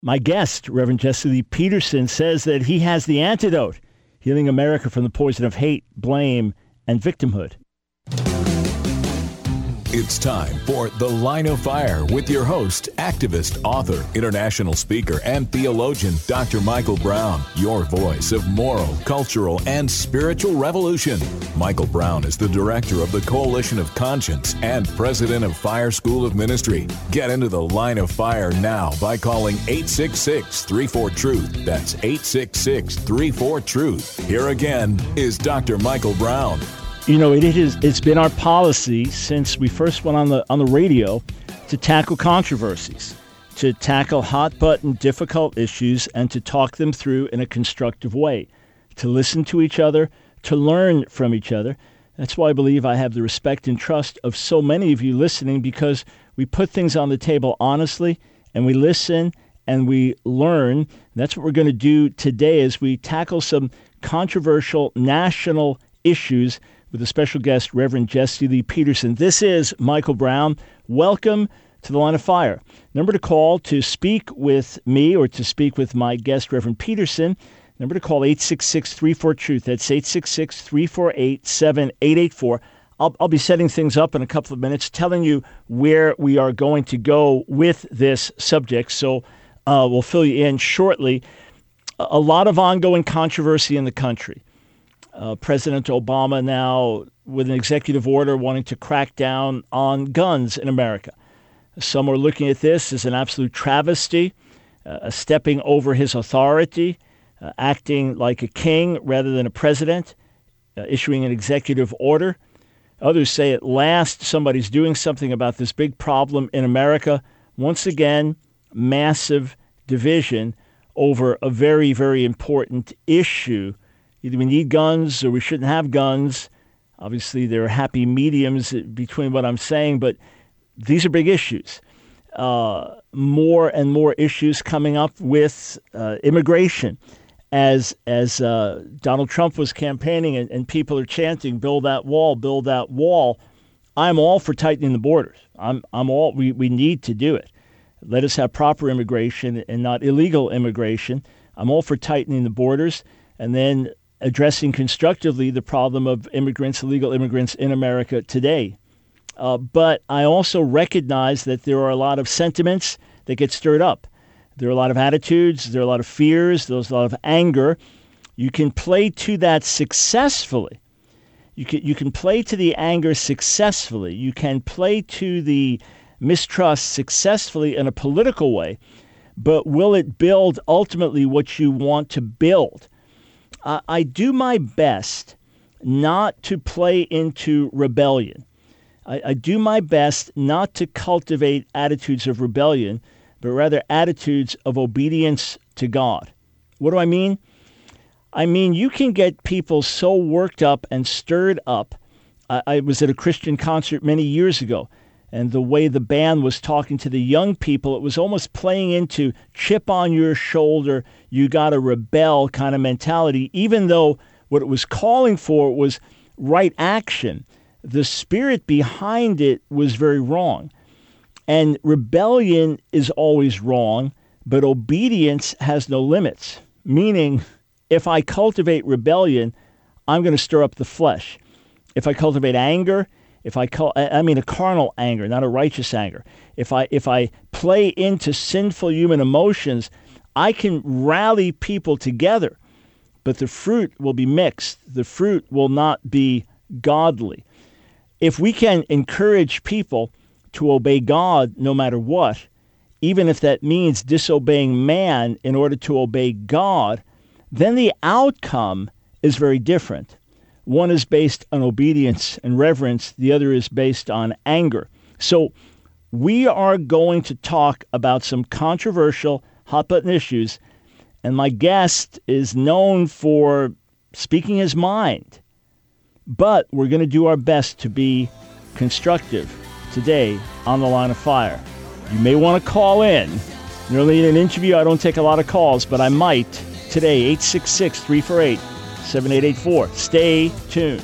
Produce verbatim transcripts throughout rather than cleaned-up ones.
My guest, Reverend Jesse Lee Peterson, says that he has the antidote, healing America from the poison of hate, blame, and victimhood. It's time for The Line of Fire with your host, activist, author, international speaker, and theologian, Doctor Michael Brown, your voice of moral, cultural, and spiritual revolution. Michael Brown is the director of the Coalition of Conscience and president of Fire School of Ministry. Get into The Line of Fire now by calling eight six six, three four, truth. That's eight six six, three four, truth. Here again is Doctor Michael Brown. You know, it is, it's been our policy since we first went on the on the radio to tackle controversies, to tackle hot-button, difficult issues, and to talk them through in a constructive way, to listen to each other, to learn from each other. That's why I believe I have the respect and trust of so many of you listening, because we put things on the table honestly, and we listen, and we learn. That's what we're going to do today as we tackle some controversial national issues with a special guest, Reverend Jesse Lee Peterson. This is Michael Brown. Welcome to The Line of Fire. Number to call to speak with me or to speak with my guest, Reverend Peterson. Number to call, eight six six, three four, truth. That's eight six six, three four eight, seven eight eight four. I'll, I'll be setting things up in a couple of minutes, telling you where we are going to go with this subject. So uh, we'll fill you in shortly. A lot of ongoing controversy in the country. Uh, President Obama now with an executive order wanting to crack down on guns in America. Some are looking at this as an absolute travesty, uh, stepping over his authority, uh, acting like a king rather than a president, uh, issuing an executive order. Others say at last somebody's doing something about this big problem in America. Once again, massive division over a very, very important issue. Either we need guns or we shouldn't have guns. Obviously, there are happy mediums between what I'm saying, but these are big issues. Uh, more and more issues coming up with uh, immigration. As as uh, Donald Trump was campaigning and, and people are chanting, build that wall, build that wall. I'm all for tightening the borders. I'm I'm all, we, we need to do it. Let us have proper immigration and not illegal immigration. I'm all for tightening the borders and then addressing constructively the problem of immigrants, illegal immigrants in America today. Uh, but I also recognize that there are a lot of sentiments that get stirred up. There are a lot of attitudes, there are a lot of fears, there's a lot of anger. You can play to that successfully. You can, you can play to the anger successfully. You can play to the mistrust successfully in a political way. But will it build ultimately what you want to build? Uh, I do my best not to play into rebellion. I, I do my best not to cultivate attitudes of rebellion, but rather attitudes of obedience to God. What do I mean? I mean, you can get people so worked up and stirred up. I, I was at a Christian concert many years ago, and the way the band was talking to the young people, it was almost playing into chip on your shoulder, you got to rebel kind of mentality, even though what it was calling for was right action. The spirit behind it was very wrong. And rebellion is always wrong, but obedience has no limits. Meaning, if I cultivate rebellion, I'm going to stir up the flesh. If I cultivate anger, If I call, I mean a carnal anger, not a righteous anger. If I if I play into sinful human emotions, I can rally people together, but the fruit will be mixed. The fruit will not be godly. If we can encourage people to obey God no matter what, even if that means disobeying man in order to obey God, then the outcome is very different. One is based on obedience and reverence. The other is based on anger. So we are going to talk about some controversial hot-button issues, and my guest is known for speaking his mind. But we're going to do our best to be constructive today on The Line of Fire. You may want to call in. Nearly in an interview, I don't take a lot of calls, but I might today, eight six six, three four eight, seven eight eight four. Stay tuned.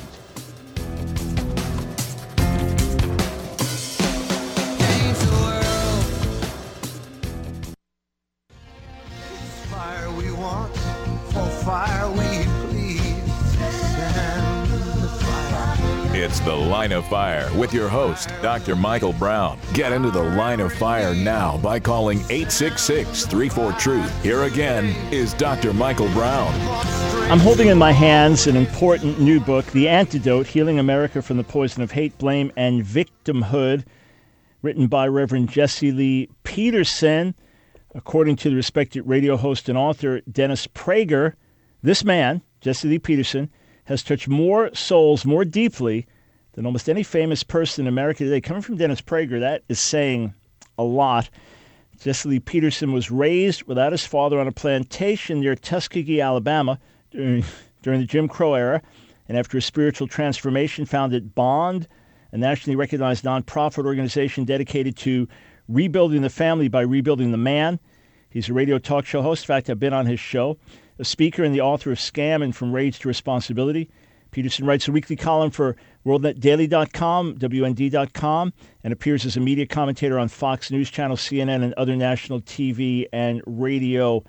It's The Line of Fire with your host, Doctor Michael Brown. Get into The Line of Fire now by calling eight six six, three four, TRUTH. Here again is Doctor Michael Brown. I'm holding in my hands an important new book, The Antidote, Healing America from the Poison of Hate, Blame, and Victimhood, written by Reverend Jesse Lee Peterson. According to the respected radio host and author Dennis Prager, this man, Jesse Lee Peterson, has touched more souls more deeply than almost any famous person in America today. Coming from Dennis Prager, that is saying a lot. Jesse Lee Peterson was raised without his father on a plantation near Tuskegee, Alabama, during, during the Jim Crow era, and after a spiritual transformation, founded Bond, a nationally recognized nonprofit organization dedicated to rebuilding the family by rebuilding the man. He's a radio talk show host. In fact, I've been on his show. A speaker and the author of Scam and From Rage to Responsibility. Peterson writes a weekly column for world net daily dot com, W N D dot com, and appears as a media commentator on Fox News Channel, C N N, and other national T V and radio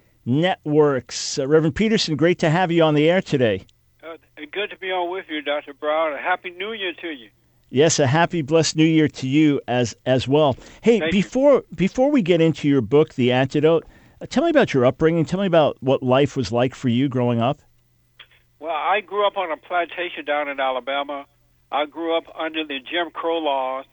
networks. Uh, Reverend Peterson, great to have you on the air today. Uh, good to be on with you, Doctor Brown. A happy New Year to you. Yes, a happy, blessed New Year to you as as well. Hey, Thank before you. before we get into your book, The Antidote, uh, tell me about your upbringing. Tell me about what life was like for you growing up. Well, I grew up on a plantation down in Alabama. I grew up under the Jim Crow laws.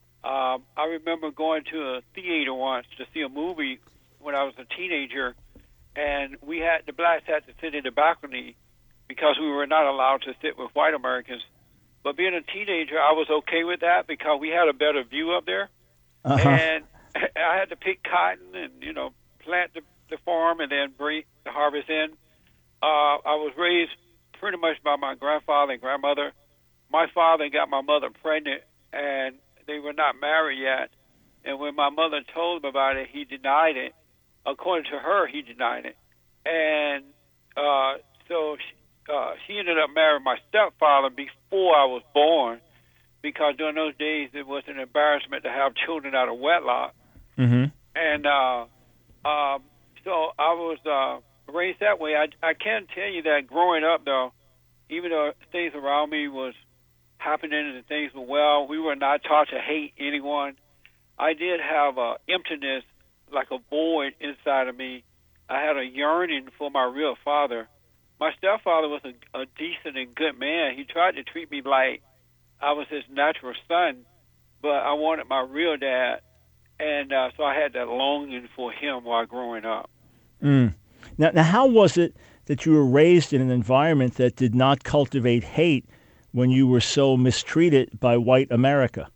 Um, I remember going to a theater once to see a movie when I was a teenager, and we had the blacks had to sit in the balcony because we were not allowed to sit with white Americans. But being a teenager, I was okay with that because we had a better view up there. Uh-huh. And I had to pick cotton and, you know, plant the, the farm and then bring the harvest in. Uh, I was raised pretty much by my grandfather and grandmother. My father got my mother pregnant, and they were not married yet. And when my mother told him about it, he denied it. According to her, he denied it. And uh, so she, uh, she ended up marrying my stepfather before I was born, because during those days it was an embarrassment to have children out of wedlock. Mm-hmm. And uh, um, so I was uh, raised that way. I, I can tell you that growing up, though, even though things around me was happening and things were well, we were not taught to hate anyone. I did have a emptiness, like a void inside of me. I had a yearning for my real father. My stepfather was a, a decent and good man. He tried to treat me like I was his natural son, but I wanted my real dad, and uh, so I had that longing for him while growing up. Mm. Now, now, how was it that you were raised in an environment that did not cultivate hate when you were so mistreated by white America?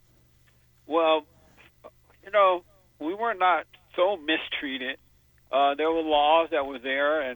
Well, you know, we were not so mistreated. Uh, there were laws that were there, and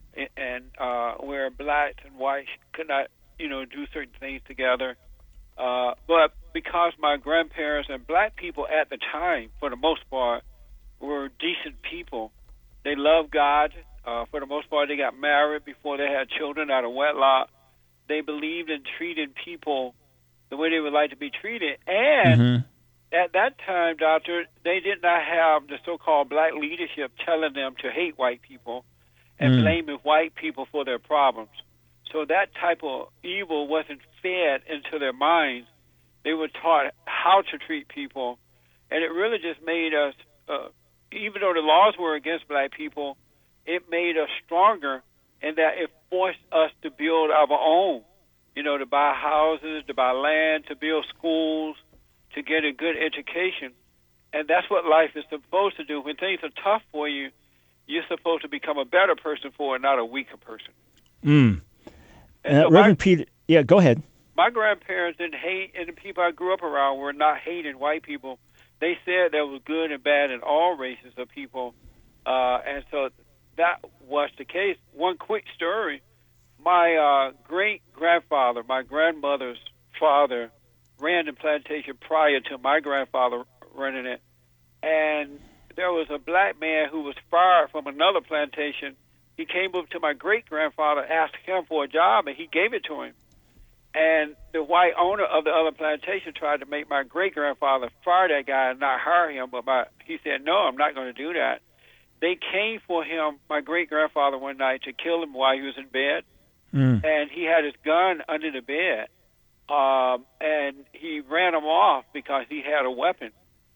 and uh, where blacks and whites could not, you know, do certain things together. Uh, but because my grandparents and black people at the time, for the most part, were decent people, they loved God. Uh, for the most part, they got married before they had children out of wedlock. They believed in treating people the way they would like to be treated. And mm-hmm. at that time, Doctor, they did not have the so-called black leadership telling them to hate white people and mm. blaming white people for their problems. So that type of evil wasn't fed into their minds. They were taught how to treat people. And it really just made us, uh, even though the laws were against black people, it made us stronger in that it forced us to build our own, you know, to buy houses, to buy land, to build schools, to get a good education. And that's what life is supposed to do. When things are tough for you, you're supposed to become a better person for it, not a weaker person. Mm. And uh, so Reverend my, Peter, yeah, go ahead. My grandparents didn't hate, and the people I grew up around were not hating white people. They said there was good and bad in all races of people, uh, and so that was the case. One quick story. My uh, great-grandfather, my grandmother's father, ran the plantation prior to my grandfather running it, and there was a black man who was fired from another plantation. He came up to my great-grandfather, asked him for a job, and he gave it to him. And the white owner of the other plantation tried to make my great-grandfather fire that guy and not hire him, but my, he said, no, I'm not going to do that. They came for him, my great-grandfather, one night to kill him while he was in bed, mm. and he had his gun under the bed. um, and he ran them off because he had a weapon.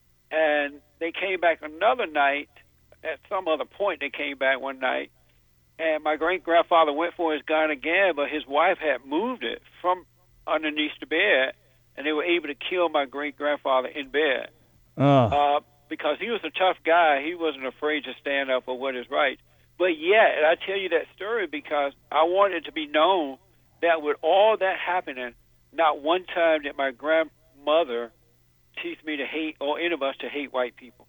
And they came back another night. At some other point, they came back one night, and my great-grandfather went for his gun again, but his wife had moved it from underneath the bed, and they were able to kill my great-grandfather in bed. Oh. Uh, because he was a tough guy. He wasn't afraid to stand up for what is right. But yet, and I tell you that story because I want it to be known that with all that happening, not one time did my grandmother teach me to hate, or any of us to hate white people.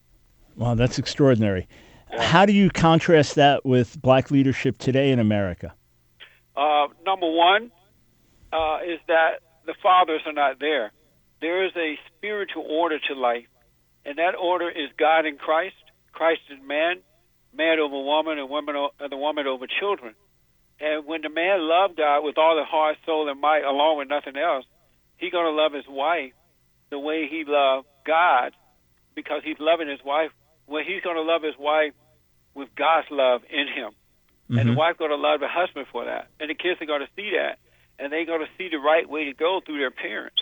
Wow, that's extraordinary. Yeah. How do you contrast that with black leadership today in America? Uh, number one uh, is that the fathers are not there. There is a spiritual order to life, and that order is God in Christ, Christ in man, man over woman, and woman o- the woman over children. And when the man loved God with all the heart, soul, and might, along with nothing else, he's going to love his wife the way he loved God, because he's loving his wife. Well, he's going to love his wife with God's love in him. Mm-hmm. And the wife's going to love the husband for that. And the kids are going to see that. And they're going to see the right way to go through their parents.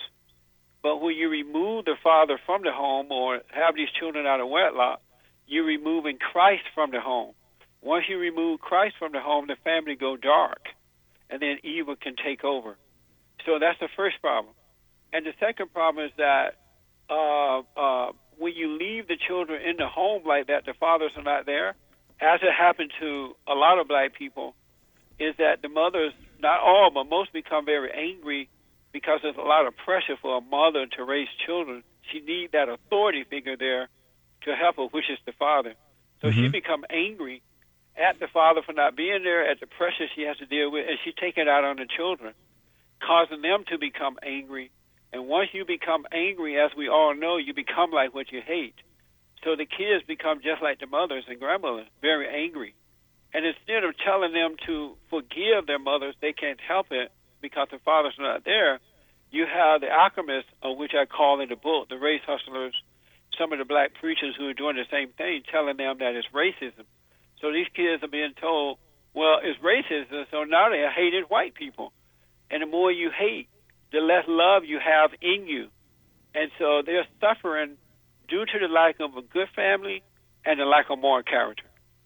But when you remove the father from the home or have these children out of wedlock, you're removing Christ from the home. Once you remove Christ from the home, the family go dark. And then evil can take over. So that's the first problem. And the second problem is that uh, uh, when you leave the children in the home like that, the fathers are not there, as it happened to a lot of black people, is that the mothers, not all, but most, become very angry because there's a lot of pressure for a mother to raise children. She needs that authority figure there to help her, which is the father. So mm-hmm. she becomes angry at the father for not being there, at the pressure she has to deal with, and she takes it out on the children, causing them to become angry. And once you become angry, as we all know, you become like what you hate. So the kids become just like the mothers and grandmothers, very angry. And instead of telling them to forgive their mothers, they can't help it because the father's not there. You have the alchemists, of which I call in the book, the race hustlers, some of the black preachers who are doing the same thing, telling them that it's racism. So these kids are being told, well, it's racism, so now they are hating white people. And the more you hate, the less love you have in you. And so they're suffering due to the lack of a good family and the lack of moral character.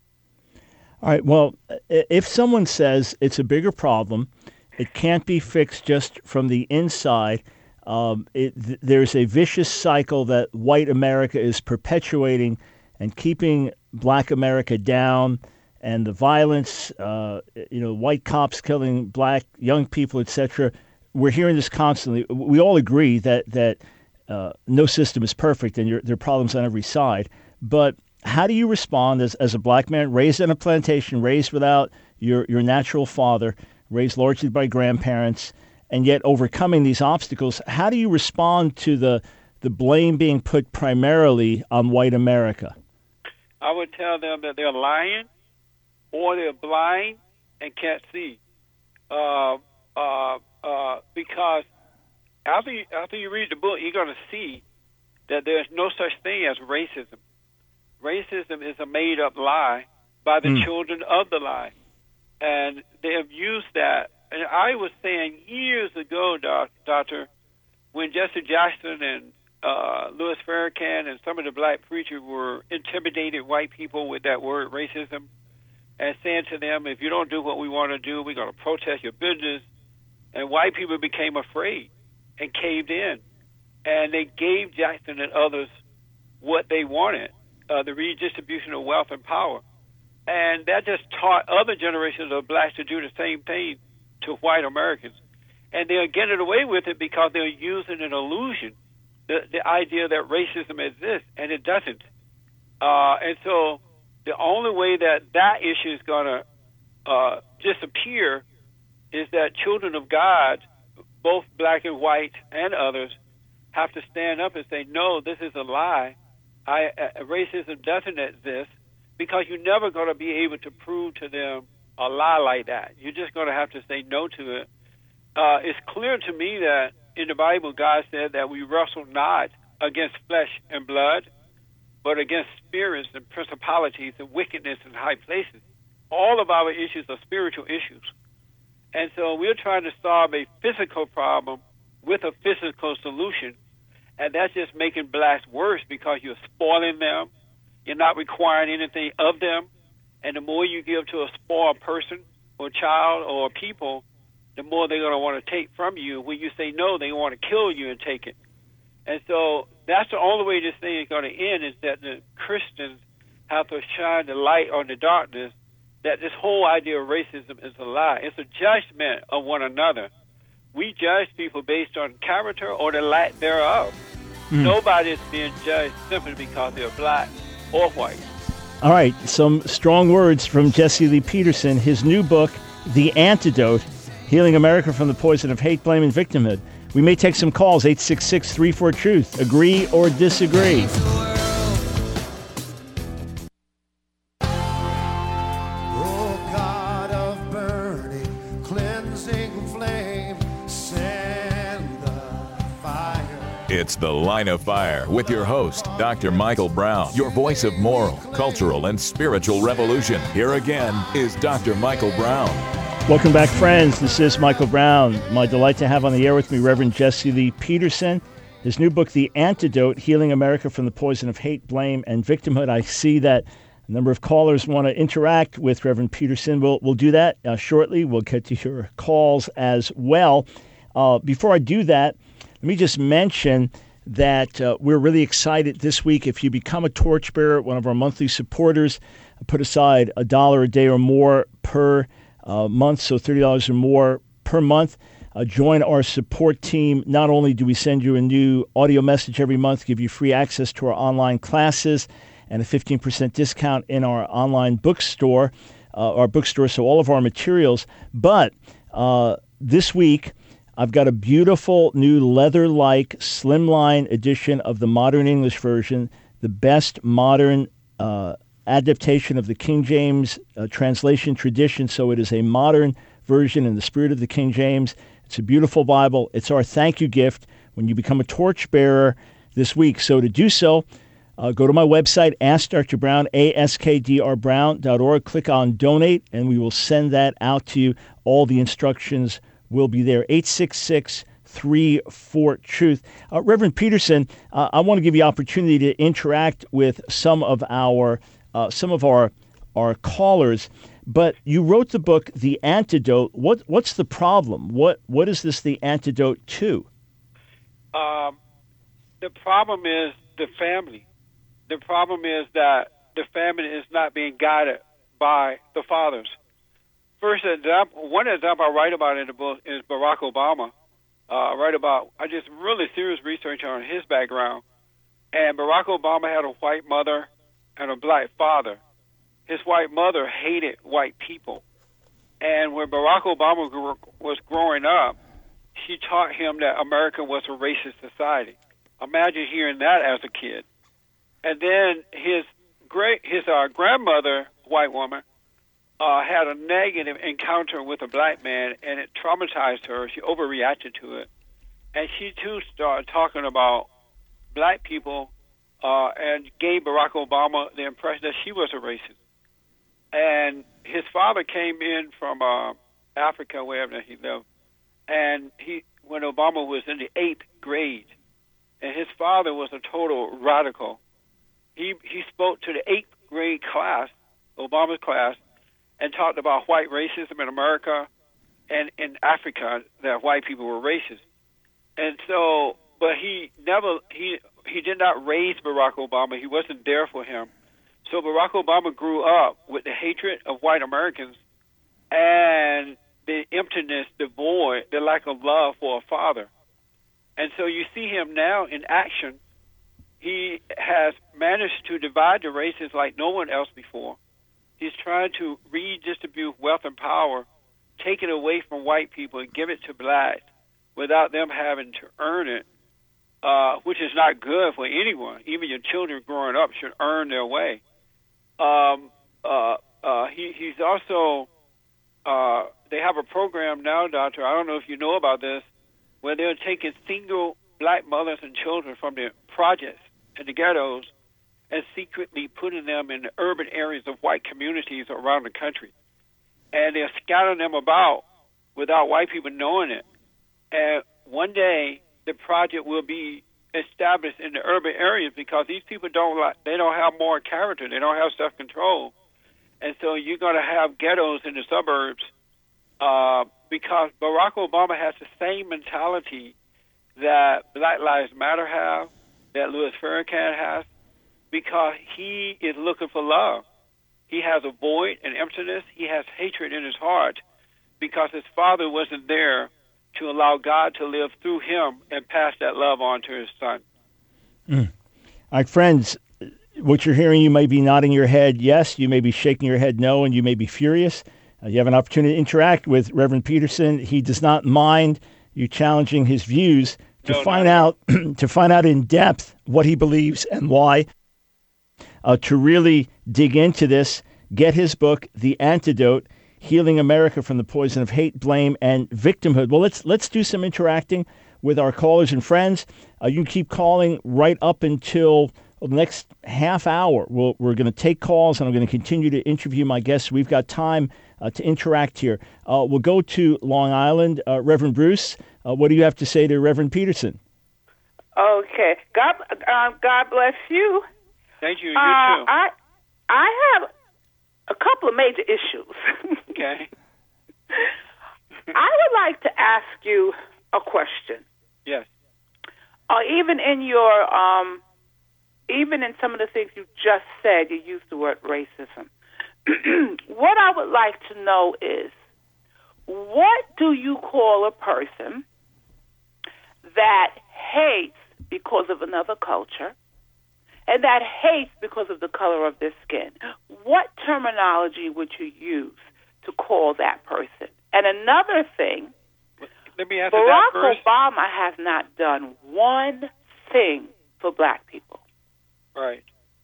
All right, well, if someone says it's a bigger problem, it can't be fixed just from the inside, um, it, th- there's a vicious cycle that white America is perpetuating and keeping black America down, and the violence, uh, you know, white cops killing black young people, et cetera. We're hearing this constantly. We all agree that that uh, no system is perfect, and you're, there are problems on every side. But how do you respond as, as a black man raised on a plantation, raised without your, your natural father, raised largely by grandparents, and yet overcoming these obstacles? How do you respond to the the blame being put primarily on white America? I would tell them that they're lying, or they're blind and can't see. Uh, uh, Uh, because after you, after you read the book, you're going to see that there's no such thing as racism. Racism is a made-up lie by the mm. children of the lie. And they have used that. And I was saying years ago, doc, Doctor, when Jesse Jackson and uh, Louis Farrakhan and some of the black preachers were intimidating white people with that word racism and saying to them, if you don't do what we want to do, we're going to protest your business. And white people became afraid and caved in. And they gave Jackson and others what they wanted, uh, the redistribution of wealth and power. And that just taught other generations of blacks to do the same thing to white Americans. And they're getting away with it because they're using an illusion, the, the idea that racism exists, and it doesn't. Uh, and so the only way that that issue is going to uh, disappear is that children of God, both black and white and others, have to stand up and say, no, this is a lie. I, uh, racism doesn't exist, because you're never going to be able to prove to them a lie like that. You're just going to have to say no to it. Uh, it's clear to me that in the Bible, God said that we wrestle not against flesh and blood, but against spirits and principalities and wickedness in high places. All of our issues are spiritual issues. And so we're trying to solve a physical problem with a physical solution, and that's just making blacks worse because you're spoiling them. You're not requiring anything of them, and the more you give to a spoiled person or child or people, the more they're going to want to take from you. When you say no, they want to kill you and take it. And so that's the only way this thing is going to end, is that the Christians have to shine the light on the darkness, that this whole idea of racism is a lie. It's a judgment of one another. We judge people based on character or the lack thereof. Mm. Nobody's being judged simply because they're black or white. All right, some strong words from Jesse Lee Peterson. His new book, The Antidote, Healing America from the Poison of Hate, Blame, and Victimhood. We may take some calls, eight six six, three four, truth. Agree or disagree? It's The Line of Fire with your host, Doctor Michael Brown, your voice of moral, cultural, and spiritual revolution. Here again is Doctor Michael Brown. Welcome back, friends. This is Michael Brown. My delight to have on the air with me Reverend Jesse Lee Peterson. His new book, The Antidote, Healing America from the Poison of Hate, Blame, and Victimhood. I see that a number of callers want to interact with Reverend Peterson. We'll, we'll do that uh, shortly. We'll get to your calls as well. Uh, before I do that, let me just mention that uh, we're really excited this week. If you become a torchbearer, one of our monthly supporters, put aside a dollar a day or more per uh, month, so thirty dollars or more per month. Uh, join our support team. Not only do we send you a new audio message every month, give you free access to our online classes and a fifteen percent discount in our online bookstore, uh, our bookstore, so all of our materials. But uh, this week, I've got a beautiful new leather-like slimline edition of the Modern English Version, the best modern uh, adaptation of the King James uh, translation tradition. So it is a modern version in the spirit of the King James. It's a beautiful Bible. It's our thank you gift when you become a torchbearer this week. So to do so, uh, go to my website, Ask Doctor Brown, A S K D R brown dot org. Click on Donate, and we will send that out to you. All the instructions will be there. eight six six, three four, truth. Uh, Reverend Peterson, uh, I want to give you opportunity to interact with some of our uh, some of our our callers. But you wrote the book, The Antidote. What what's the problem? What what is this the antidote to? Um, the problem is the family. The problem is that the family is not being guided by the fathers. First example, one example I write about in the book is Barack Obama. Uh, I write about, I just really serious research on his background. And Barack Obama had a white mother and a black father. His white mother hated white people. And when Barack Obama grew, was growing up, she taught him that America was a racist society. Imagine hearing that as a kid. And then his great, his uh, grandmother, white woman, uh, had a negative encounter with a black man, and it traumatized her. She overreacted to it. And she, too, started talking about black people uh, and gave Barack Obama the impression that she was a racist. And his father came in from uh, Africa, wherever he lived, and he, when Obama was in the eighth grade, and his father was a total radical. He he spoke to the eighth grade class, Obama's class, and talked about white racism in America and in Africa, that white people were racist. And so, but he never, he he did not raise Barack Obama. He wasn't there for him. So Barack Obama grew up with the hatred of white Americans and the emptiness, the void, the lack of love for a father. And so you see him now in action. He has managed to divide the races like no one else before. He's trying to redistribute wealth and power, take it away from white people and give it to blacks without them having to earn it, uh, which is not good for anyone. Even your children growing up should earn their way. Um, uh, uh, he, he's also, uh, they have a program now, Doctor, I don't know if you know about this, where they're taking single black mothers and children from the projects and the ghettos and secretly putting them in the urban areas of white communities around the country. And they're scattering them about without white people knowing it. And one day the project will be established in the urban areas because these people don't like, they don't have moral character, they don't have self-control, and so you're going to have ghettos in the suburbs uh, because Barack Obama has the same mentality that Black Lives Matter have, that Louis Farrakhan has, because he is looking for love. He has a void and emptiness. He has hatred in his heart because his father wasn't there to allow God to live through him and pass that love on to his son. Mm. All right, friends, what you're hearing, you may be nodding your head yes, you may be shaking your head no, and you may be furious. Uh, you have an opportunity to interact with Reverend Peterson. He does not mind you challenging his views to no, find out to find out in depth what he believes and why. Uh, to really dig into this, get his book, The Antidote: Healing America from the Poison of Hate, Blame, and Victimhood. Well, let's let's do some interacting with our callers and friends. Uh, you can keep calling right up until well, the next half hour. We'll, we're going to take calls, and I'm going to continue to interview my guests. We've got time uh, to interact here. Uh, we'll go to Long Island. Uh, Reverend Bruce, uh, what do you have to say to Reverend Peterson? Okay. God, uh, God bless you. Thank you. You uh, too. I, I have a couple of major issues. Okay. I would like to ask you a question. Yes. Uh, even in your, um, even in some of the things you just said, you used the word racism. What I would like to know is, what do you call a person that hates because of another culture, and that hates because of the color of their skin? What terminology would you use to call that person? And another thing, Let me answer Barack that first. Obama has not done one thing for black people. Right.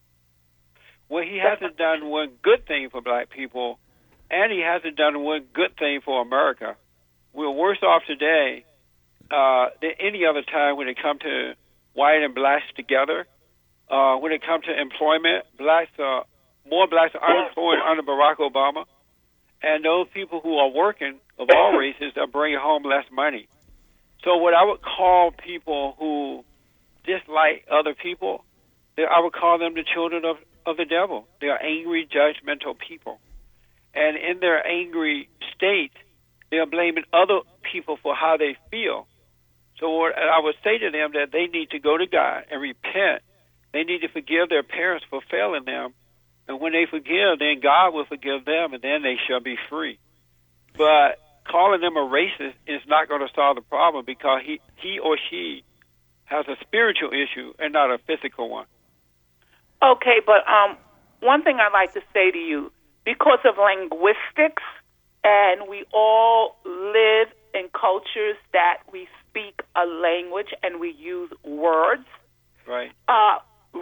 Well, he hasn't done one good thing for black people, and he hasn't done one good thing for America. We're worse off today uh, than any other time when it comes to white and blacks together. Uh, when it comes to employment, blacks are, more blacks are unemployed under Barack Obama, and those people who are working of all races are bringing home less money. So what I would call people who dislike other people, I would call them the children of, of the devil. They are angry, judgmental people. And in their angry state, they are blaming other people for how they feel. So what I would say to them that they need to go to God and repent. They need to forgive their parents for failing them. And when they forgive, then God will forgive them, and then they shall be free. But calling them a racist is not going to solve the problem because he, he or she has a spiritual issue and not a physical one. Okay, but um, one thing I'd like to say to you, because of linguistics, and we all live in cultures that we speak a language and we use words. Right. Uh,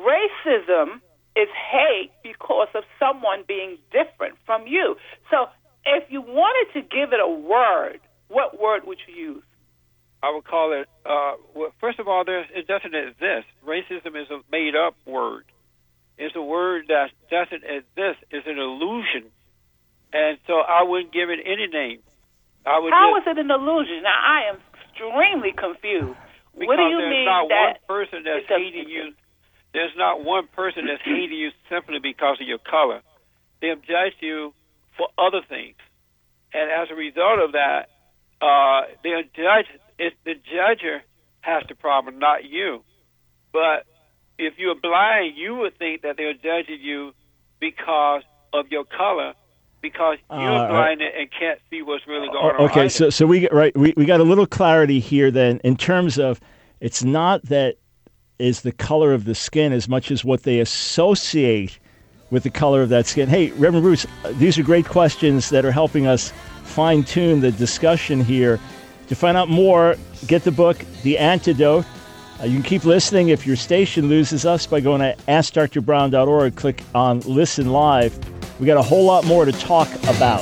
racism is hate because of someone being different from you. So if you wanted to give it a word, what word would you use? I would call it, uh, well, first of all, there, it doesn't exist. Racism is a made-up word. It's a word that doesn't exist. It's an illusion. And so I wouldn't give it any name. I would How just, is it an illusion? Now, I am extremely confused. Because what do you there's mean not that one person that's hating you. There's not one person that's hating you simply because of your color. They'll judge you for other things. And as a result of that, uh, they'll judge, it's the judger has the problem, not you. But if you're blind, you would think that they're judging you because of your color, because you're uh, blind and can't see what's really going on. Okay, either. so so we get right. We, we got a little clarity here then in terms of it's not that is the color of the skin as much as what they associate with the color of that skin. Hey, Reverend Bruce, these are great questions that are helping us fine-tune the discussion here. To find out more, get the book, The Antidote. Uh, you can keep listening if your station loses us by going to ask dr brown dot org, click on Listen Live. We got a whole lot more to talk about.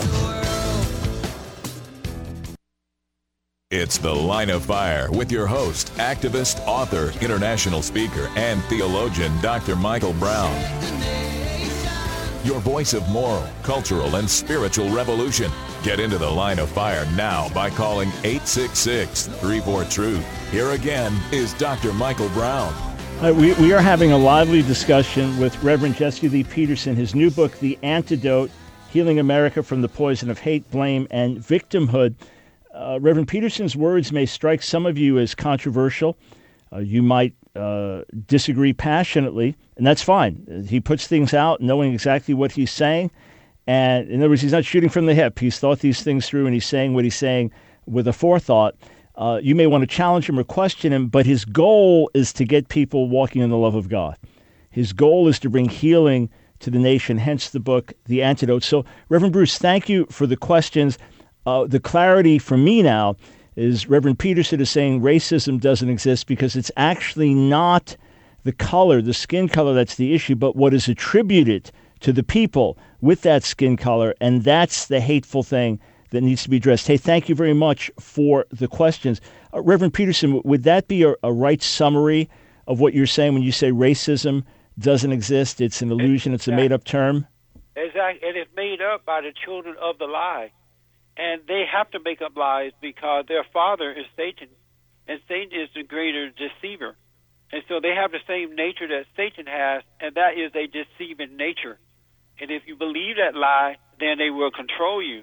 It's The Line of Fire with your host, activist, author, international speaker, and theologian, Doctor Michael Brown. your voice of moral, cultural, and spiritual revolution. Get into the line of fire now by calling eight six six, three four, truth. Here again is Doctor Michael Brown. Uh, we, we are having a lively discussion with Reverend Jesse Lee Peterson. His new book, The Antidote, Healing America from the Poison of Hate, Blame, and Victimhood. Uh, Reverend Peterson's words may strike some of you as controversial. Uh, you might uh, disagree passionately, and that's fine. He puts things out knowing exactly what he's saying. And in other words, he's not shooting from the hip. He's thought these things through, and he's saying what he's saying with a forethought. Uh, you may want to challenge him or question him, but his goal is to get people walking in the love of God. His goal is to bring healing to the nation, hence the book, The Antidote. So, Reverend Bruce, thank you for the questions. Uh, the clarity for me now is Reverend Peterson is saying racism doesn't exist because it's actually not the color, the skin color that's the issue, but what is attributed to the people with that skin color, and that's the hateful thing that needs to be addressed. Hey, thank you very much for the questions. Uh, Reverend Peterson, would that be a, a right summary of what you're saying when you say racism doesn't exist? It's an illusion. It's a made-up term? Exactly. It is made up by the children of the lie. And they have to make up lies because their father is Satan, and Satan is the greater deceiver. And so they have the same nature that Satan has, and that is a deceiving nature. And if you believe that lie, then they will control you.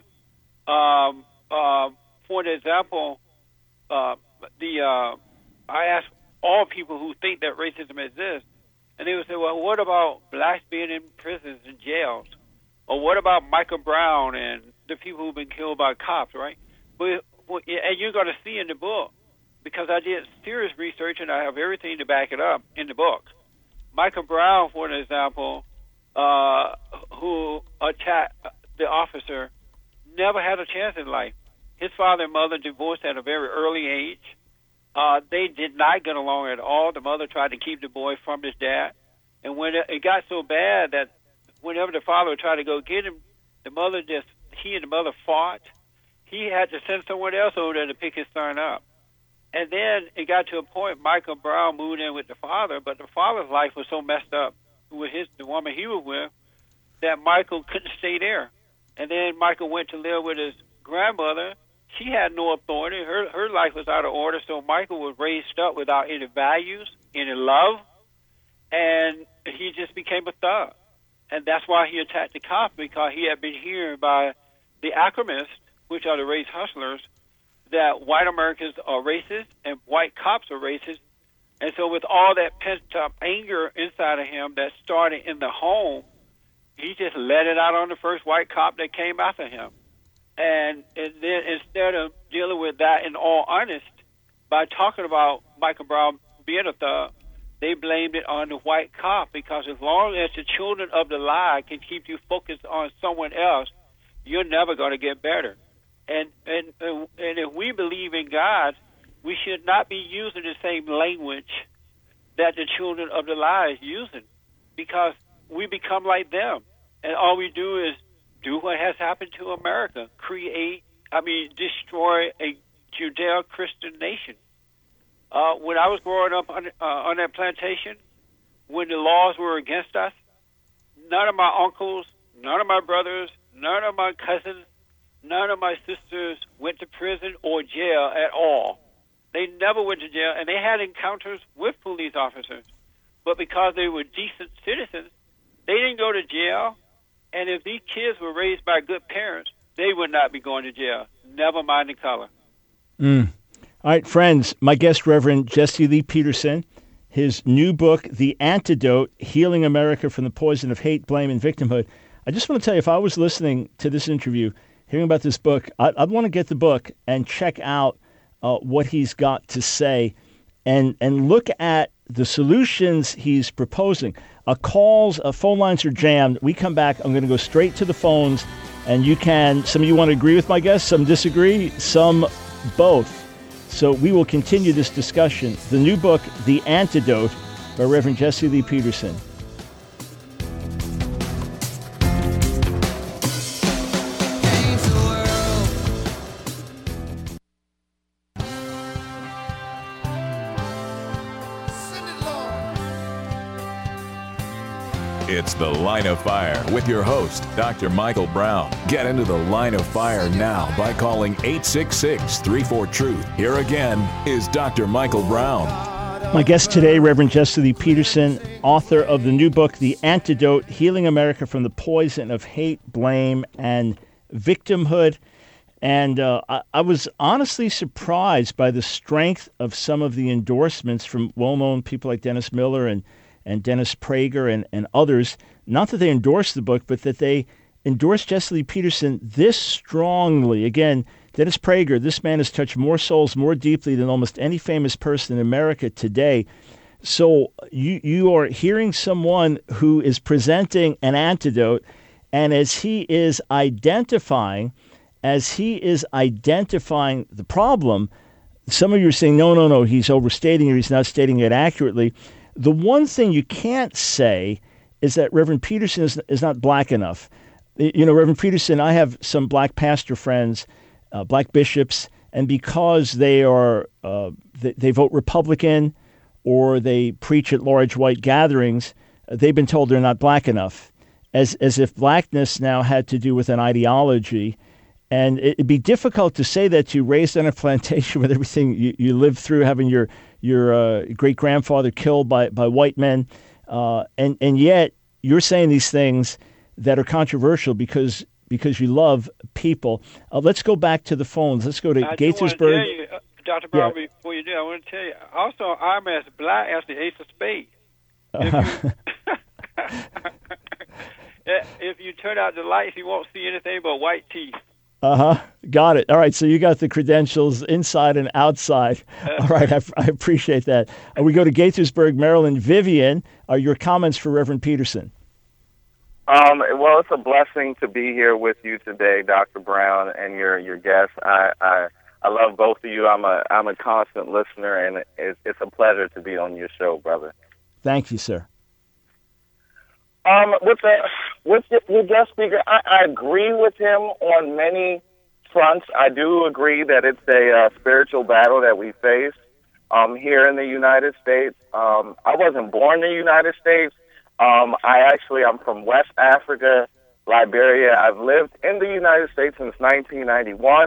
Um, uh, for an example, uh, the uh, I ask all people who think that racism exists, and they would say, well, what about blacks being in prisons and jails? Or what about Michael Brown and the people who've been killed by cops, right? But, and you're going to see in the book, because I did serious research and I have everything to back it up in the book. Michael Brown, for an example, uh, who attacked the officer, never had a chance in life. His father and mother divorced at a very early age. Uh, they did not get along at all. The mother tried to keep the boy from his dad. And when it, it got so bad that whenever the father would try to go get him, the mother just, he and the mother fought. He had to send someone else over there to pick his son up. And then it got to a point, Michael Brown moved in with the father, but the father's life was so messed up with his the woman he was with that Michael couldn't stay there. And then Michael went to live with his grandmother. She had no authority. Her her life was out of order, so Michael was raised up without any values, any love, and he just became a thug. And that's why he attacked the cops, because he had been hearing by the acronyms, which are the race hustlers, that white Americans are racist and white cops are racist. And so with all that pent-up anger inside of him that started in the home, he just let it out on the first white cop that came after him. And, and then instead of dealing with that in all honest, by talking about Michael Brown being a thug, they blamed it on the white cop, because as long as the children of the lie can keep you focused on someone else, you're never going to get better. And, and and if we believe in God, we should not be using the same language that the children of the lie is using, because we become like them. And all we do is do what has happened to America, create, I mean, destroy a Judeo-Christian nation. Uh, when I was growing up on, uh, on that plantation, when the laws were against us, none of my uncles, none of my brothers, none of my cousins, none of my sisters went to prison or jail at all. They never went to jail, and they had encounters with police officers. But because they were decent citizens, they didn't go to jail. And if these kids were raised by good parents, they would not be going to jail, never mind the color. Mm. All right, friends, my guest, Reverend Jesse Lee Peterson, his new book, The Antidote, Healing America from the Poison of Hate, Blame, and Victimhood. I just want to tell you, if I was listening to this interview, hearing about this book, I'd, I'd want to get the book and check out uh, what he's got to say and, and look at the solutions he's proposing. Uh, calls, uh, phone lines are jammed. We come back, I'm going to go straight to the phones, and you can, some of you want to agree with my guest, some disagree, some both. So we will continue this discussion. The new book, The Antidote, by Reverend Jesse Lee Peterson. It's The Line of Fire with your host, Doctor Michael Brown. Get into the Line of Fire now by calling eight six six, three four, truth. Here again is Doctor Michael Brown. My guest today, Reverend Jesse Lee Peterson, author of the new book, The Antidote, Healing America from the Poison of Hate, Blame, and Victimhood. And uh, I, I was honestly surprised by the strength of some of the endorsements from well-known people like Dennis Miller and, and Dennis Prager and, and others. Not that they endorsed the book, but that they endorsed Jesse Lee Peterson this strongly. Again, Dennis Prager, this man has touched more souls more deeply than almost any famous person in America today. So you you are hearing someone who is presenting an antidote, and as he is identifying, as he is identifying the problem, some of you are saying, no, no, no, he's overstating it, he's not stating it accurately. The one thing you can't say is that Reverend Peterson is, is not black enough. You know, Reverend Peterson, I have some black pastor friends, Uh, black bishops, and because they are uh, they, they vote Republican or they preach at large white gatherings, uh, they've been told they're not black enough, as as if blackness now had to do with an ideology. And it, it'd be difficult to say that to raised on a plantation with everything you, you lived through, having your your uh, great grandfather killed by by white men, uh, and and yet you're saying these things that are controversial because. because you love people. Uh, let's go back to the phones. Let's go to I Gaithersburg. I you, uh, Doctor Brown, yeah. before you do, I want to tell you, also, I'm as black as the ace of spades. If, you, if you turn out the lights, you won't see anything but white teeth. Uh-huh. Got it. All right, so you got the credentials inside and outside. All right, I, I appreciate that. Uh, we go to Gaithersburg, Maryland. Vivian, are your comments for Reverend Peterson? Um, well, it's a blessing to be here with you today, Doctor Brown, and your your guest. I, I I love both of you. I'm a I'm a constant listener, and it's, it's a pleasure to be on your show, brother. Thank you, sir. Um, with the with the, with guest speaker, I, I agree with him on many fronts. I do agree that it's a uh, spiritual battle that we face um, here in the United States. Um, I wasn't born in the United States. Um, I actually, I'm from West Africa, Liberia. I've lived in the United States since nineteen ninety-one.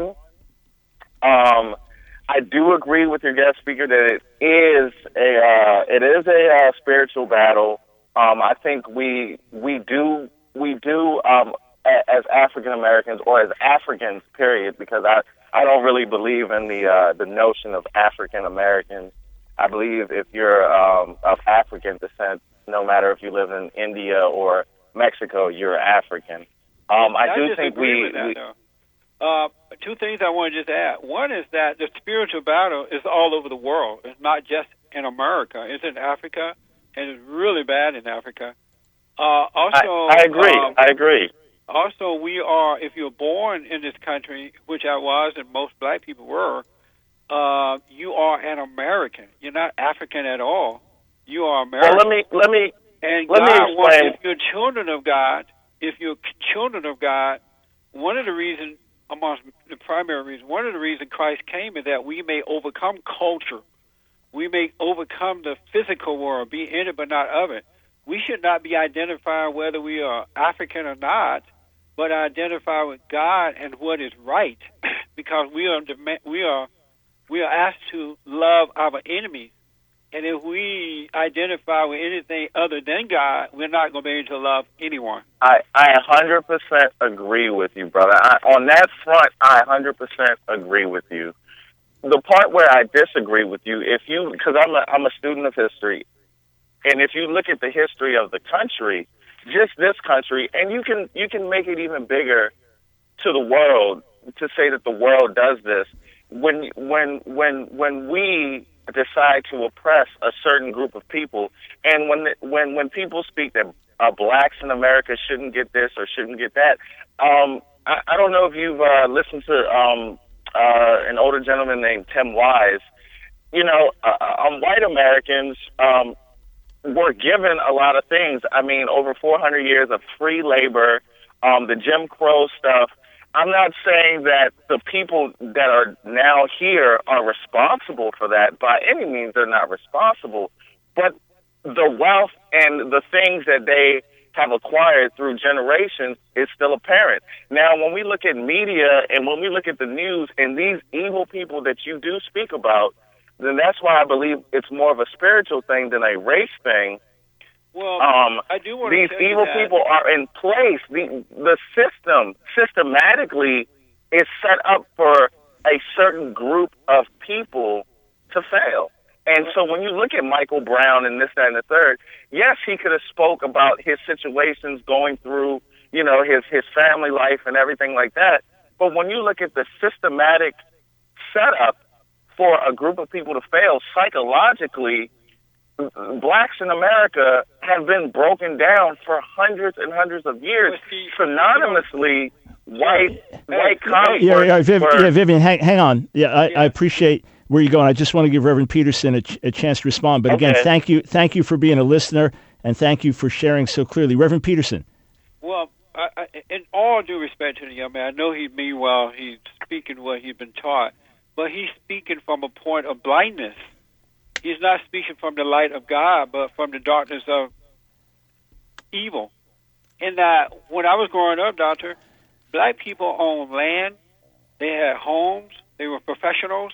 Um, I do agree with your guest speaker that it is a, uh, it is a uh, spiritual battle. Um, I think we, we do, we do, um, a, as African Americans or as Africans, period, because I, I don't really believe in the, uh, the notion of African Americans. I believe if you're, um, of African descent, no matter if you live in India or Mexico, you're African. Um, I, I do just think agree we. with that, we though. Uh, two things I want to just add. One is that the spiritual battle is all over the world. It's not just in America. It's in Africa, and it's really bad in Africa. Uh, also, I, I agree. Um, I agree. Also, we are, if you're born in this country, which I was and most black people were, uh, you are an American. You're not African at all. You are American. Well, let me let me and let God me explain. wants, if you're children of God, if you're children of God, one of the reasons, amongst the primary reason, one of the reasons Christ came is that we may overcome culture. We may overcome the physical world, be in it but not of it. We should not be identifying whether we are African or not, but identify with God and what is right, because we are we are we are asked to love our enemies. And if we identify with anything other than God, we're not going to be able to love anyone. I, I one hundred percent agree with you, brother. I, on that front, I one hundred percent agree with you. The part where I disagree with you, if you, because I'm a, I'm a student of history, and if you look at the history of the country, just this country, and you can you can make it even bigger to the world, to say that the world does this. When when when when we decide to oppress a certain group of people, and when when when people speak that uh, blacks in America shouldn't get this or shouldn't get that, um, I, I don't know if you've uh, listened to um, uh, an older gentleman named Tim Wise. You know, uh, um, white Americans um, were given a lot of things. I mean, over four hundred years of free labor, um, the Jim Crow stuff. I'm not saying that the people that are now here are responsible for that. By any means, they're not responsible. But the wealth and the things that they have acquired through generations is still apparent. Now, when we look at media and when we look at the news and these evil people that you do speak about, then that's why I believe it's more of a spiritual thing than a race thing. Well, um, I do want these to tell evil you that. people are in place. The, the system systematically is set up for a certain group of people to fail. And so when you look at Michael Brown and this, that, and the third, yes, he could have spoke about his situations going through, you know, his, his family life and everything like that. But when you look at the systematic setup for a group of people to fail psychologically, blacks in America have been broken down for hundreds and hundreds of years, synonymously white white converts. Yeah, yeah, Viv, were, yeah, Vivian, hang, hang on. Yeah, I, Yeah. I appreciate where you're going. I just want to give Reverend Peterson a, ch- a chance to respond. But again, Okay. thank you, thank you for being a listener, and thank you for sharing so clearly, Reverend Peterson. Well, I, I, in all due respect to the young man, I know he mean well. He's speaking what he's been taught, but he's speaking from a point of blindness. He's not speaking from the light of God, but from the darkness of evil. In that, when I was growing up, Doctor, black people owned land. They had homes. They were professionals.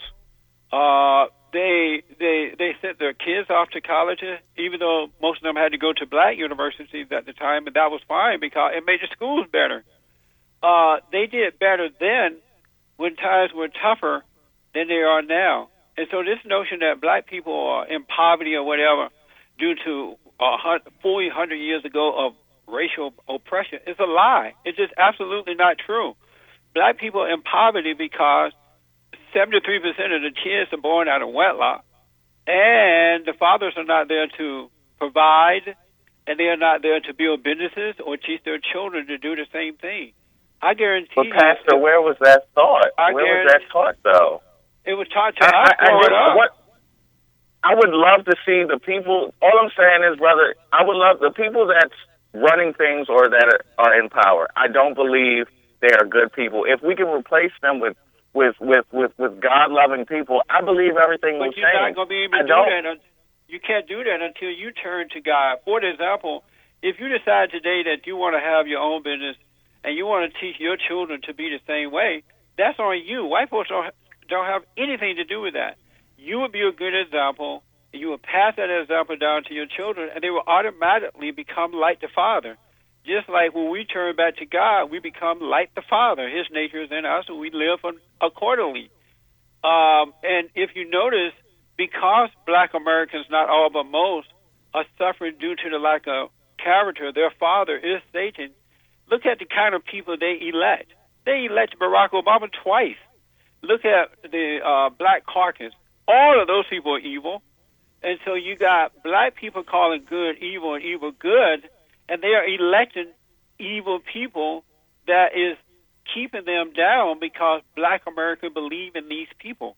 Uh, they they they sent their kids off to colleges, even though most of them had to go to black universities at the time, and that was fine because it made the schools better. Uh, they did better then when times were tougher than they are now. And so this notion that black people are in poverty or whatever due to uh, four hundred years ago of racial oppression is a lie. It's just absolutely not true. Black people are in poverty because seventy-three percent of the kids are born out of wedlock, and the fathers are not there to provide, and they are not there to build businesses or teach their children to do the same thing. I guarantee But you. Pastor, where was that thought? I where was that taught, though? It was taught to I, us I, I, growing just, up. what, I would love to see the people. All I'm saying is, brother, I would love the people that's running things or that are, are in power. I don't believe they are good people. If we can replace them with with with with, with God-loving people, I believe everything will But you're change. not going to be able I to do don't. that. un- You can't do that until you turn to God. For example, if you decide today that you want to have your own business and you want to teach your children to be the same way, that's on you. White folks don't don't have anything to do with that. You would be a good example, and you would pass that example down to your children, and they will automatically become like the Father. Just like when we turn back to God, we become like the Father. His nature is in us, and we live accordingly. Um, and if you notice, because black Americans, not all but most, are suffering due to the lack of character, their father is Satan. Look at the kind of people they elect. They elect Barack Obama twice. Look at the uh, Black Caucus. All of those people are evil. And so you got black people calling good evil and evil good, and they are electing evil people that is keeping them down because black Americans believe in these people.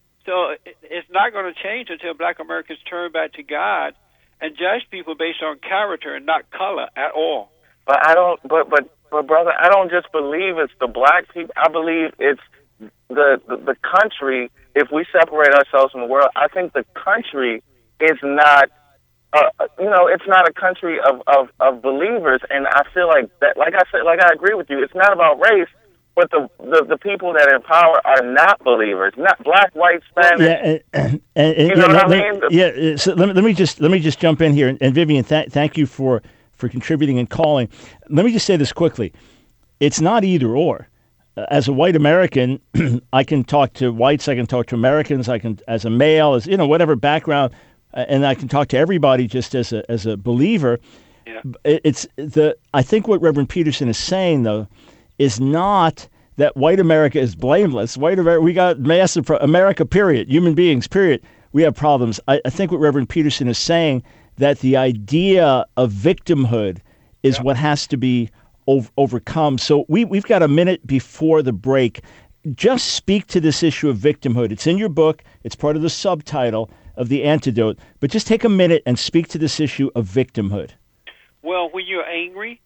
So it's not going to change until black Americans turn back to God and judge people based on character and not color at all. But I don't. But but but brother, I don't just believe it's the black people. I believe it's the the, the country. If we separate ourselves from the world, I think the country is not. Uh, you know, it's not a country of, of, of believers, and I feel like that. Like I said, like I agree with you. It's not about race, but the the, the people that are in power are not believers, not black, white, Spanish. Yeah, and, and, and, You know yeah, what I let, mean? yeah. So let, me- let me just let me just jump in here, and, and Vivian, th- thank you for, for contributing and calling. Let me just say this quickly: it's not either or. Uh, As a white American, I can talk to whites, I can talk to Americans, I can as a male, as you know, whatever background. Uh, and I can talk to everybody just as a as a believer. Yeah. It, it's the I think what Reverend Peterson is saying though is not that white America is blameless. White America, we got massive pro- America. Period. Human beings. Period. We have problems. I, I think what Reverend Peterson is saying that the idea of victimhood is Yeah. what has to be ov- overcome. So we we've got a minute before the break. Just speak to this issue of victimhood. It's in your book. It's part of the subtitle of The Antidote, but just take a minute and speak to this issue of victimhood. Well, when you're angry,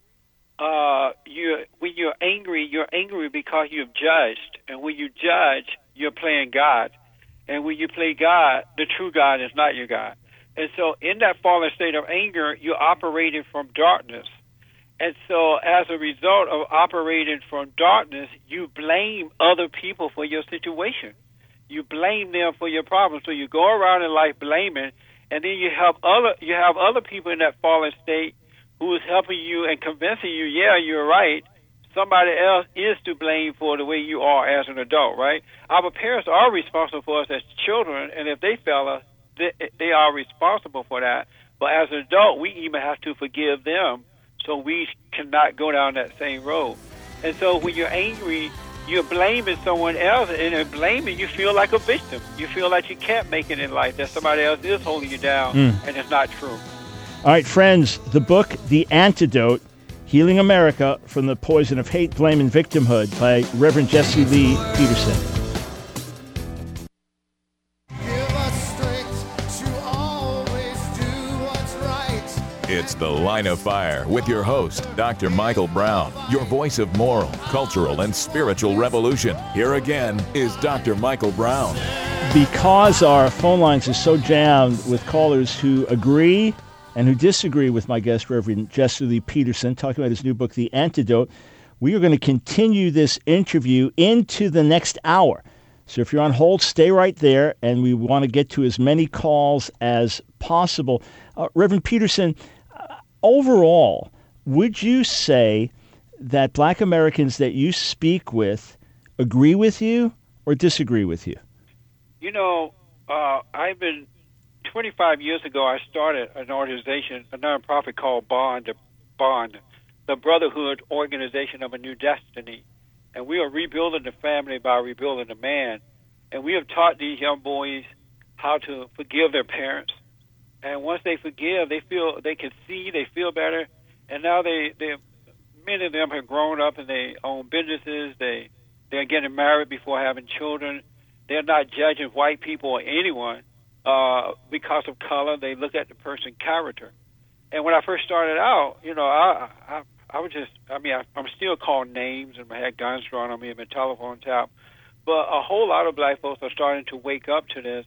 uh, you when you're angry, you're angry because you've judged, and when you judge, you're playing God, and when you play God, the true God is not your God, and so in that fallen state of anger, you're operating from darkness. And so as a result of operating from darkness, you blame other people for your situation. You blame them for your problems. So you go around in life blaming, and then you have other you have other people in that fallen state who is helping you and convincing you, yeah, you're right. Somebody else is to blame for the way you are as an adult, right? Our parents are responsible for us as children, and if they fail us, they, they are responsible for that. But as an adult, we even have to forgive them, so we cannot go down that same road. And so when you're angry, you're blaming someone else, and in blaming, you feel like a victim. You feel like you can't make it in life, that somebody else is holding you down, mm. and it's not true. All right, friends, the book, The Antidote, Healing America from the Poison of Hate, Blame, and Victimhood by Reverend Jesse Lee Peterson. It's The Line of Fire with your host, Doctor Michael Brown, your voice of moral, cultural, and spiritual revolution. Here again is Doctor Michael Brown. Because our phone lines are so jammed with callers who agree and who disagree with my guest, Reverend Jesse Lee Peterson, talking about his new book, The Antidote, we are going to continue this interview into the next hour. So if you're on hold, stay right there, and we want to get to as many calls as possible. Uh, Reverend Peterson, uh, overall, would you say that Black Americans that you speak with agree with you or disagree with you? You know, uh, I've been, twenty-five years ago, I started an organization, a nonprofit called Bond, Bond, the Brotherhood Organization of a New Destiny. And we are rebuilding the family by rebuilding the man. And we have taught these young boys how to forgive their parents. And once they forgive, they feel they can see, they feel better. And now they, they many of them have grown up and they own businesses. They they're getting married before having children. They're not judging white people or anyone uh, because of color. They look at the person's character. And when I first started out, you know, I I, I was just, I mean, I, I'm still called names and I had guns drawn on me and my telephone tapped. But a whole lot of black folks are starting to wake up to this.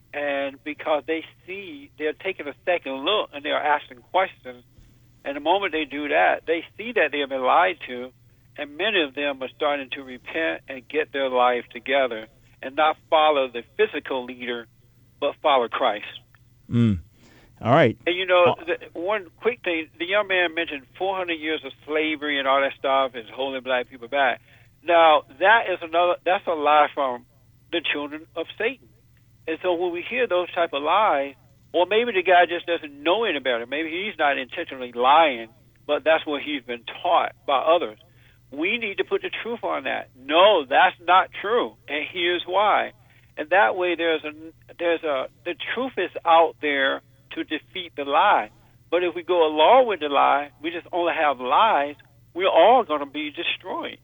And because they see, they're taking a second look and they're asking questions. And the moment they do that, they see that they have been lied to. And many of them are starting to repent and get their life together and not follow the physical leader, but follow Christ. Mm. All right. And, you know, the, one quick thing, the young man mentioned four hundred years of slavery and all that stuff is holding black people back. Now, that is another, that's a lie from the children of Satan. And so when we hear those type of lies, or maybe the guy just doesn't know any better, maybe he's not intentionally lying, but that's what he's been taught by others. We need to put the truth on that. No, that's not true, and here's why. And that way there's a, there's a, the truth is out there to defeat the lie. But if we go along with the lie, we just only have lies, we're all going to be destroyed.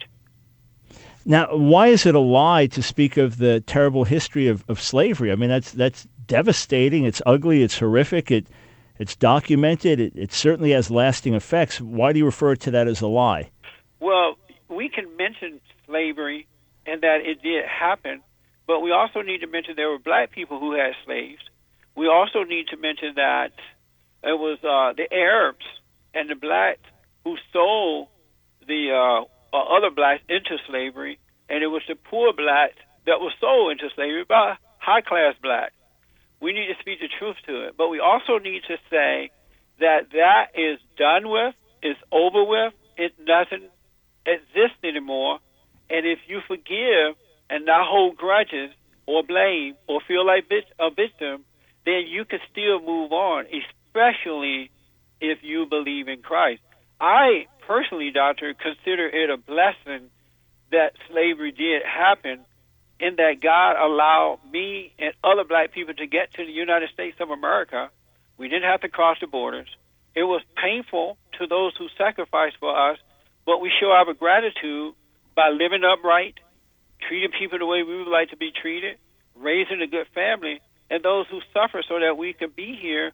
Now, why is it a lie to speak of the terrible history of, of slavery? I mean, that's that's devastating. It's ugly. It's horrific. It it's documented. It, it certainly has lasting effects. Why do you refer to that as a lie? Well, we can mention slavery and that it did happen, but we also need to mention there were black people who had slaves. We also need to mention that it was uh, the Arabs and the blacks who sold the uh, uh, other blacks into slavery, and it was the poor blacks that were sold into slavery by high-class blacks. We need to speak the truth to it, but we also need to say that that is done with, is over with, it doesn't exist anymore, and if you forgive and not hold grudges or blame or feel like a victim, then you can still move on, especially if you believe in Christ. I personally, Doctor, consider it a blessing that slavery did happen, in that God allowed me and other black people to get to the United States of America. We didn't have to cross the borders. It was painful to those who sacrificed for us, but we show our gratitude by living upright, treating people the way we would like to be treated, raising a good family, and those who suffer so that we can be here,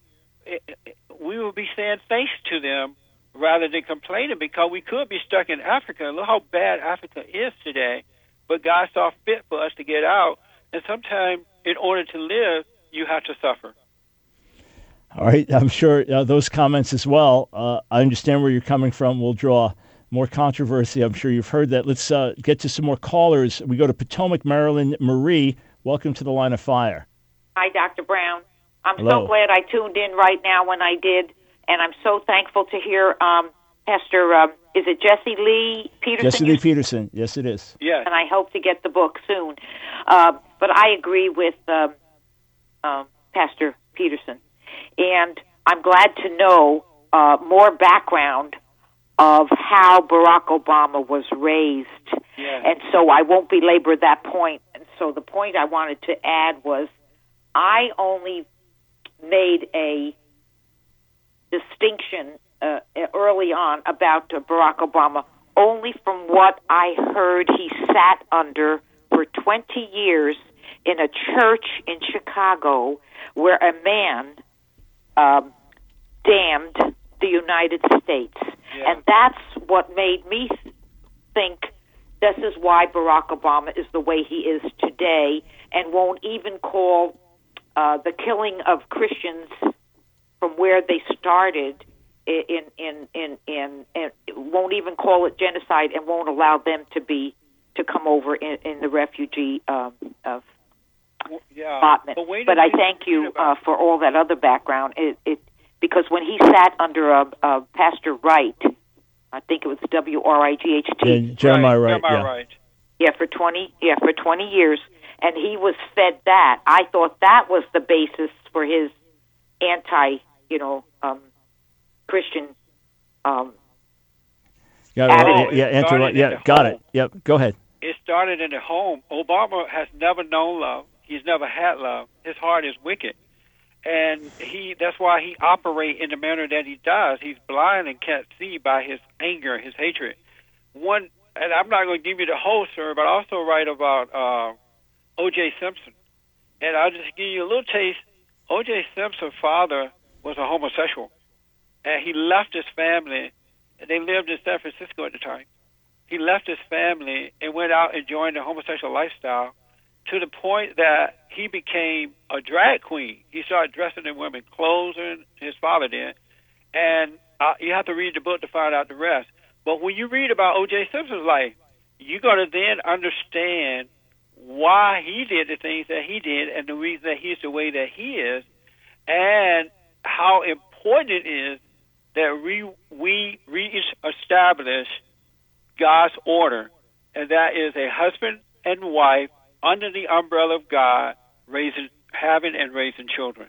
we will be saying thanks to them rather than complaining, because we could be stuck in Africa. Look how bad Africa is today. But God saw fit for us to get out, and sometimes in order to live, you have to suffer. All right. I'm sure uh, those comments as well. Uh, I understand where you're coming from. We'll draw more controversy. I'm sure you've heard that. Let's uh, get to some more callers. We go to Potomac, Maryland. Marie, welcome to the Line of Fire. Hi, Doctor Brown. I'm Hello. so glad I tuned in right now when I did, and I'm so thankful to hear um, Pastor, um, is it Jesse Lee Peterson? Jesse Lee Peterson. Yes, it is. Yes. And I hope to get the book soon. Uh, but I agree with um, um, Pastor Peterson. And I'm glad to know uh, more background of how Barack Obama was raised. Yes. And so I won't belabor that point. And so the point I wanted to add was I only made a distinction uh, early on about uh, Barack Obama only from what I heard he sat under for twenty years in a church in Chicago where a man um, damned the United States. Yeah. And that's what made me think this is why Barack Obama is the way he is today and won't even call uh, the killing of Christians from where they started in in in in, in won't even call it genocide and won't allow them to be to come over in, in the refugee um, of yeah. allotment. But, wait a but I minute. thank you uh, for all that other background. It, it because when he sat under a, a Pastor Wright, I think it was W R I G H T. Yeah, Jeremiah Wright. Jeremiah Yeah. Wright. Yeah, for twenty. Yeah, for twenty years, and he was fed that. I thought that was the basis for his anti, you know, um, Christian. Um, Got Added- it. Yeah, it enter, started yeah, in the got home. it. Yep, go ahead. It started in the home. Obama has never known love. He's never had love. His heart is wicked. And he that's why he operates in the manner that he does. He's blind and can't see by his anger, his hatred. One, and I'm not going to give you the whole story, but I also write about uh, O J Simpson. And I'll just give you a little taste. O J Simpson's father was a homosexual. And he left his family, and they lived in San Francisco at the time. He left his family and went out and joined the homosexual lifestyle to the point that he became a drag queen. He started dressing in women's clothes, and his father did. And uh, you have to read the book to find out the rest. But when you read about O J Simpson's life, you're going to then understand why he did the things that he did and the reason that he's the way that he is, and how important it is that we, we reestablish God's order, and that is a husband and wife under the umbrella of God, raising, having and raising children.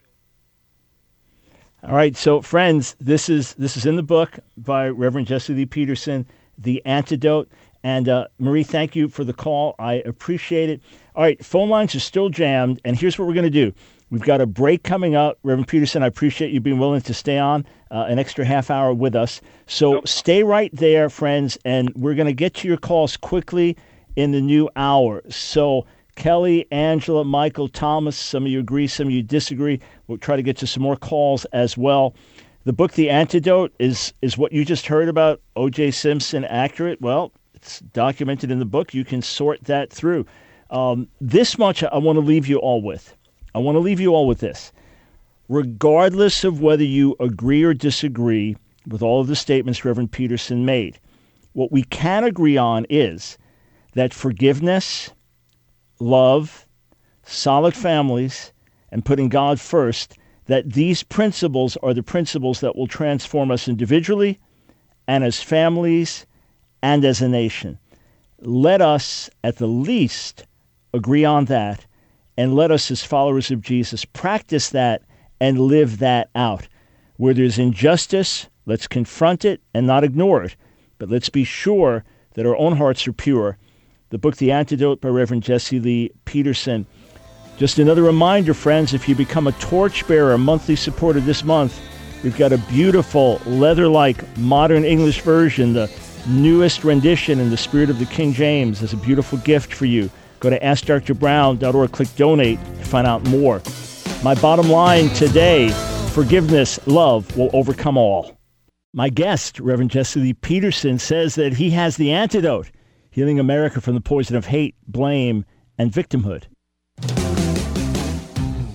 All right, so friends, this is this is in the book by Reverend Jesse Lee Peterson, The Antidote. And uh, Marie, thank you for the call. I appreciate it. All right, phone lines are still jammed, and here's what we're going to do. We've got a break coming up. Reverend Peterson, I appreciate you being willing to stay on uh, an extra half hour with us. So Nope. stay right there, friends, and we're going to get to your calls quickly in the new hour. So Kelly, Angela, Michael, Thomas, some of you agree, some of you disagree. We'll try to get to some more calls as well. The book, The Antidote, is is what you just heard about O J Simpson accurate? Well, it's documented in the book. You can sort that through. Um, this much I want to leave you all with. I want to leave you all with this. Regardless of whether you agree or disagree with all of the statements Reverend Peterson made, what we can agree on is that forgiveness, love, solid families, and putting God first, that these principles are the principles that will transform us individually and as families and as a nation. Let us, at the least, agree on that, and let us, as followers of Jesus, practice that and live that out. Where there's injustice, let's confront it and not ignore it, but let's be sure that our own hearts are pure. The book, The Antidote, by Reverend Jesse Lee Peterson. Just another reminder, friends, if you become a torchbearer, a monthly supporter this month, we've got a beautiful leather-like modern English version, the newest rendition in the spirit of the King James, as a beautiful gift for you. Go to ask dr brown dot org, click donate to find out more. My bottom line today, forgiveness, love will overcome all. My guest, Reverend Jesse Lee Peterson, says that he has the antidote, healing America from the poison of hate, blame, and victimhood.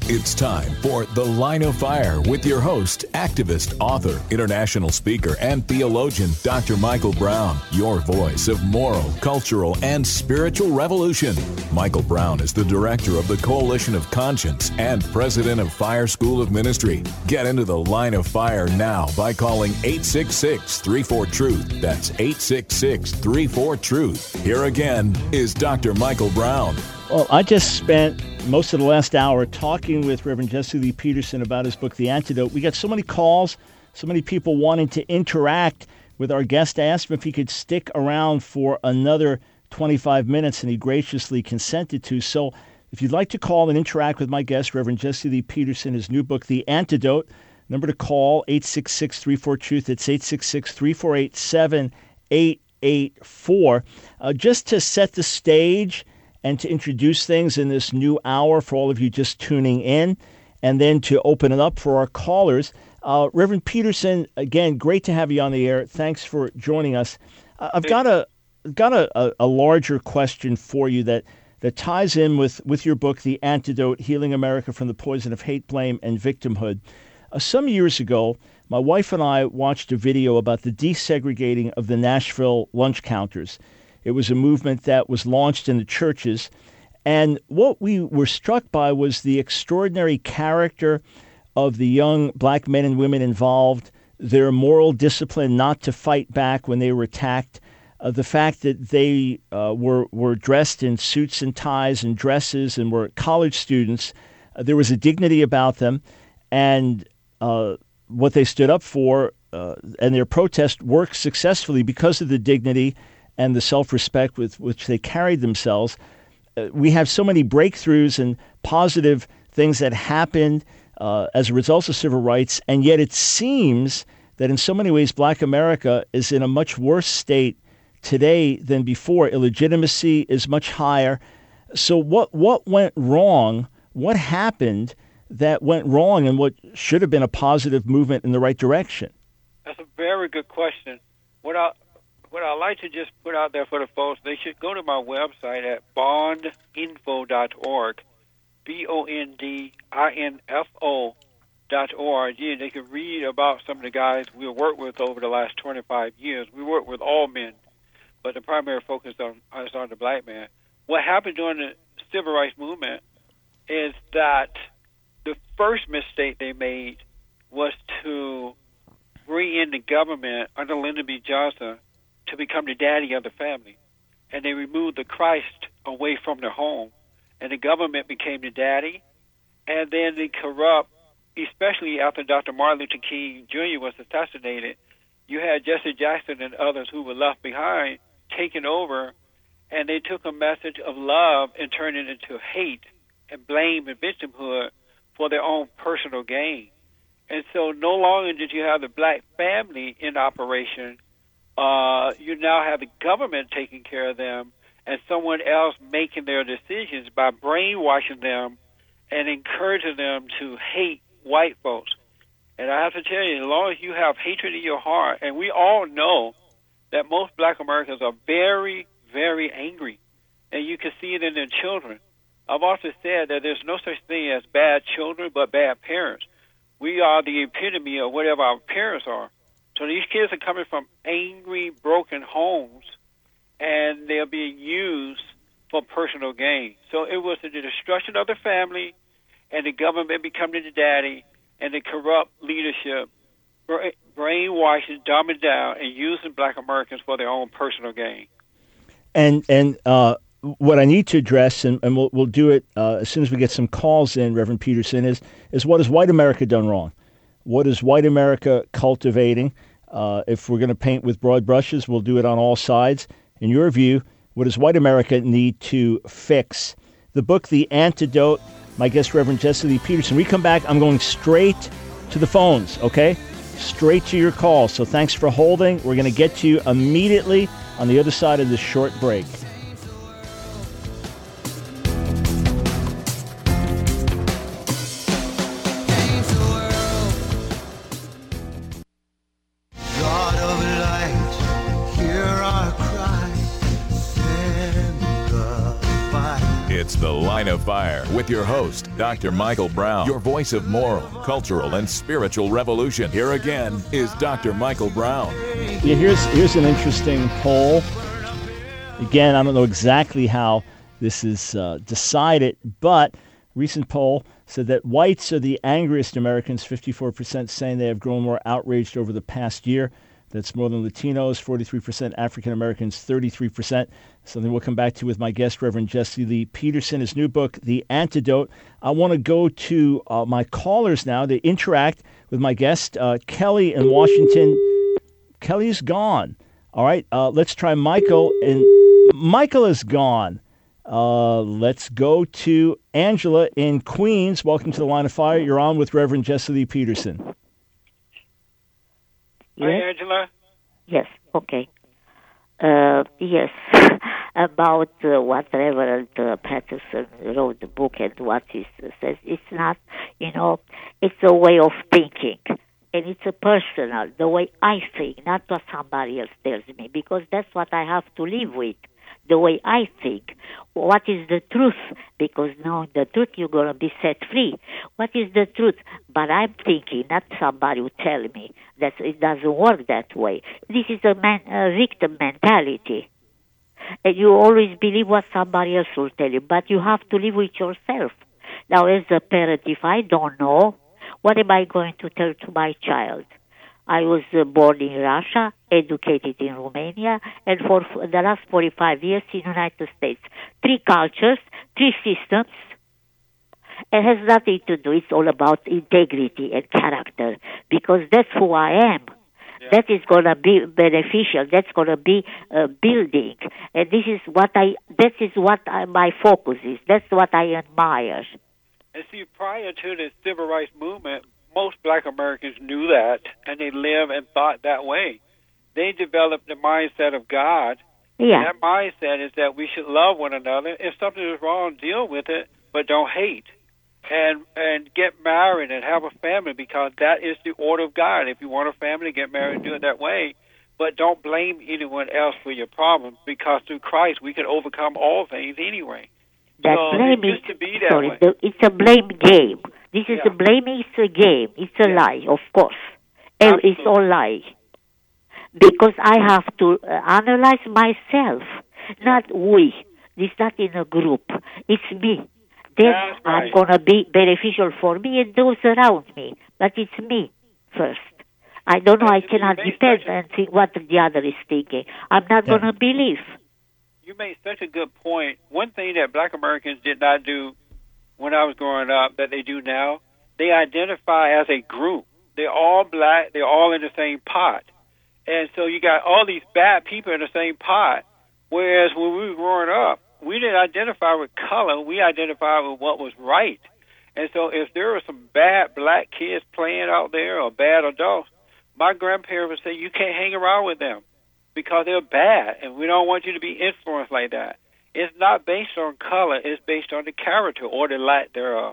It's time for The Line of Fire with your host, activist, author, international speaker, and theologian, Doctor Michael Brown, your voice of moral, cultural, and spiritual revolution. Michael Brown is the director of the Coalition of Conscience and president of Fire School of Ministry. Get into The Line of Fire now by calling eight six six, three four, truth. That's eight six six, three four, truth. Here again is Doctor Michael Brown. Well, I just spent most of the last hour talking with Reverend Jesse Lee Peterson about his book, The Antidote. We got so many calls, so many people wanting to interact with our guest. I asked him if he could stick around for another twenty-five minutes, and he graciously consented to. So if you'd like to call and interact with my guest, Reverend Jesse Lee Peterson, his new book, The Antidote, number to call, eight six six, three four, truth. It's eight six six, three four eight, seven eight eight four. Uh, just to set the stage and to introduce things in this new hour for all of you just tuning in, and then to open it up for our callers. Uh, Reverend Peterson, again, great to have you on the air. Thanks for joining us. Uh, I've got a got a, a, a larger question for you that, that ties in with, with your book, The Antidote, Healing America from the Poison of Hate, Blame, and Victimhood. Uh, some years ago, my wife and I watched a video about the desegregating of the Nashville lunch counters. It was a movement that was launched in the churches. And what we were struck by was the extraordinary character of the young black men and women involved, their moral discipline not to fight back when they were attacked, uh, the fact that they uh, were, were dressed in suits and ties and dresses and were college students. Uh, there was a dignity about them. And uh, what they stood up for uh, and their protest worked successfully because of the dignity and the self-respect with which they carried themselves. Uh, we have so many breakthroughs and positive things that happened uh, as a result of civil rights, and yet it seems that in so many ways Black America is in a much worse state today than before. Illegitimacy is much higher. So what, what went wrong? What happened that went wrong and what should have been a positive movement in the right direction? That's a very good question. What I What I'd like to just put out there for the folks, they should go to my website at bond info dot org, B O N D I N F O dot org. Yeah, they can read about some of the guys we worked with over the last twenty-five years. We work with all men, but the primary focus on, is on the black man. What happened during the civil rights movement is that the first mistake they made was to bring in the government under Lyndon B. Johnson to become the daddy of the family. And they removed the Christ away from their home. And the government became the daddy. And then the corrupt, especially after Doctor Martin Luther King Junior was assassinated, you had Jesse Jackson and others who were left behind taking over, and they took a message of love and turned it into hate and blame and victimhood for their own personal gain. And so no longer did you have the black family in operation. Uh, you now have the government taking care of them and someone else making their decisions by brainwashing them and encouraging them to hate white folks. And I have to tell you, as long as you have hatred in your heart, and we all know that most black Americans are very, very angry, and you can see it in their children. I've also said that there's no such thing as bad children but bad parents. We are the epitome of whatever our parents are. So these kids are coming from angry, broken homes, and they're being used for personal gain. So it was the destruction of the family and the government becoming the daddy and the corrupt leadership brainwashing, dumbing down, and using black Americans for their own personal gain. And and uh, what I need to address, and, and we'll, we'll do it uh, as soon as we get some calls in, Reverend Peterson, is, is what has white America done wrong? What is white America cultivating? Uh, if we're going to paint with broad brushes, we'll do it on all sides. In your view, what does white America need to fix? The book, The Antidote, my guest, Reverend Jesse Lee Peterson. When we come back, I'm going straight to the phones, okay? Straight to your calls. So thanks for holding. We're going to get to you immediately on the other side of this short break. It's The Line of Fire with your host, Doctor Michael Brown, your voice of moral, cultural, and spiritual revolution. Here again is Doctor Michael Brown. Yeah, here's here's an interesting poll. Again, I don't know exactly how this is uh, decided, but recent poll said that whites are the angriest Americans, fifty-four percent saying they have grown more outraged over the past year. That's more than Latinos, forty-three percent, African Americans, thirty-three percent. Something we'll come back to with my guest, Reverend Jesse Lee Peterson, his new book, The Antidote. I want to go to uh, my callers now. They interact with my guest, uh, Kelly in Washington. Kelly's gone. All right, uh, let's try Michael. And Michael is gone. Uh, let's go to Angela in Queens. Welcome to The Line of Fire. You're on with Reverend Jesse Lee Peterson. Hi, Angela. Yes, okay. Uh, yes, about uh, what Reverend uh, Patterson wrote the book and what he says. It's not, you know, it's a way of thinking. And it's a personal, the way I think, not what somebody else tells me, because that's what I have to live with, the way I think. What is the truth? Because knowing the truth, you're going to be set free. What is the truth? But I'm thinking, not somebody will tell me that it doesn't work that way. This is a, man, a victim mentality. And you always believe what somebody else will tell you, but you have to live with yourself. Now, as a parent, if I don't know, what am I going to tell to my child? I was uh, born in Russia, educated in Romania, and for f- the last forty-five years in the United States. Three cultures, three systems. It has nothing to do. It's all about integrity and character, because that's who I am. Yeah. That is going to be beneficial. That's going to be uh, building. And this is what I, that is what I, my focus is. That's what I admire. And see, prior to the civil rights movement, most black Americans knew that, and they lived and thought that way. They developed the mindset of God. Yeah. That mindset is that we should love one another. If something is wrong, deal with it, but don't hate. And and get married and have a family, because that is the order of God. If you want a family, get married and do it that way. But don't blame anyone else for your problems, because through Christ we can overcome all things anyway. That so blaming, it used to be that sorry, way. the, it's a blame game. This is Yeah. a blaming, it's a game. It's a Yeah. lie, of course. And Absolutely. it's all lie. Because I have to uh, analyze myself, not we. It's not in a group. It's me. Then That's I'm right. going to be beneficial for me and those around me. But it's me first. I don't know. I That's- you cannot made depend such a- and think what the other is thinking. I'm not Yeah. going to believe. You made such a good point. One thing that black Americans did not do when I was growing up that they do now, they identify as a group. They're all black. They're all in the same pot. And so you got all these bad people in the same pot, whereas when we were growing up, we didn't identify with color. We identified with what was right. And so if there were some bad black kids playing out there or bad adults, my grandparents would say, you can't hang around with them because they're bad, and we don't want you to be influenced like that. It's not based on color. It's based on the character or the lack thereof.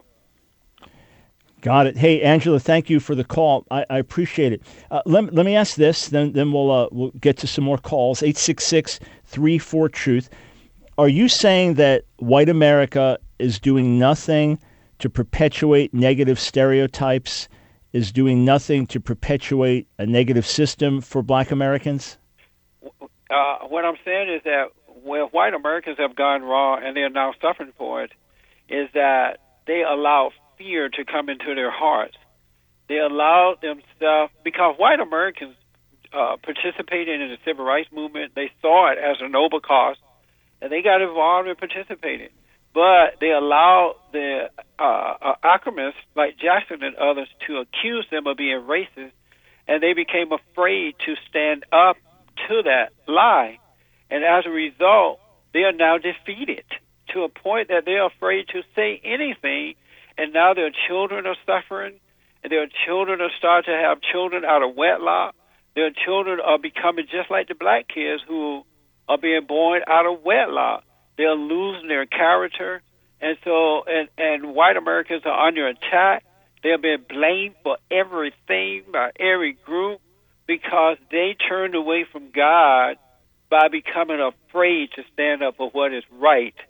Got it. Hey, Angela, thank you for the call. I, I appreciate it. Uh, let, let me ask this, then then we'll uh, we'll get to some more calls. eight six six, three four, truth. Are you saying that white America is doing nothing to perpetuate negative stereotypes, is doing nothing to perpetuate a negative system for black Americans? Uh, what I'm saying is that where white Americans have gone wrong, and they're now suffering for it, is that they allow fear to come into their hearts. They allowed themselves, because white Americans uh, participated in the civil rights movement. They saw it as a noble cause, and they got involved and participated. But they allowed the uh, uh, alchemists like Jackson and others to accuse them of being racist, and they became afraid to stand up to that lie. And as a result, they are now defeated to a point that they're afraid to say anything. And now their children are suffering, and their children are starting to have children out of wedlock. Their children are becoming just like the black kids who are being born out of wedlock. They're losing their character. And so, and, and white Americans are under attack. They're being blamed for everything by every group because they turned away from God by becoming afraid to stand up for what is right.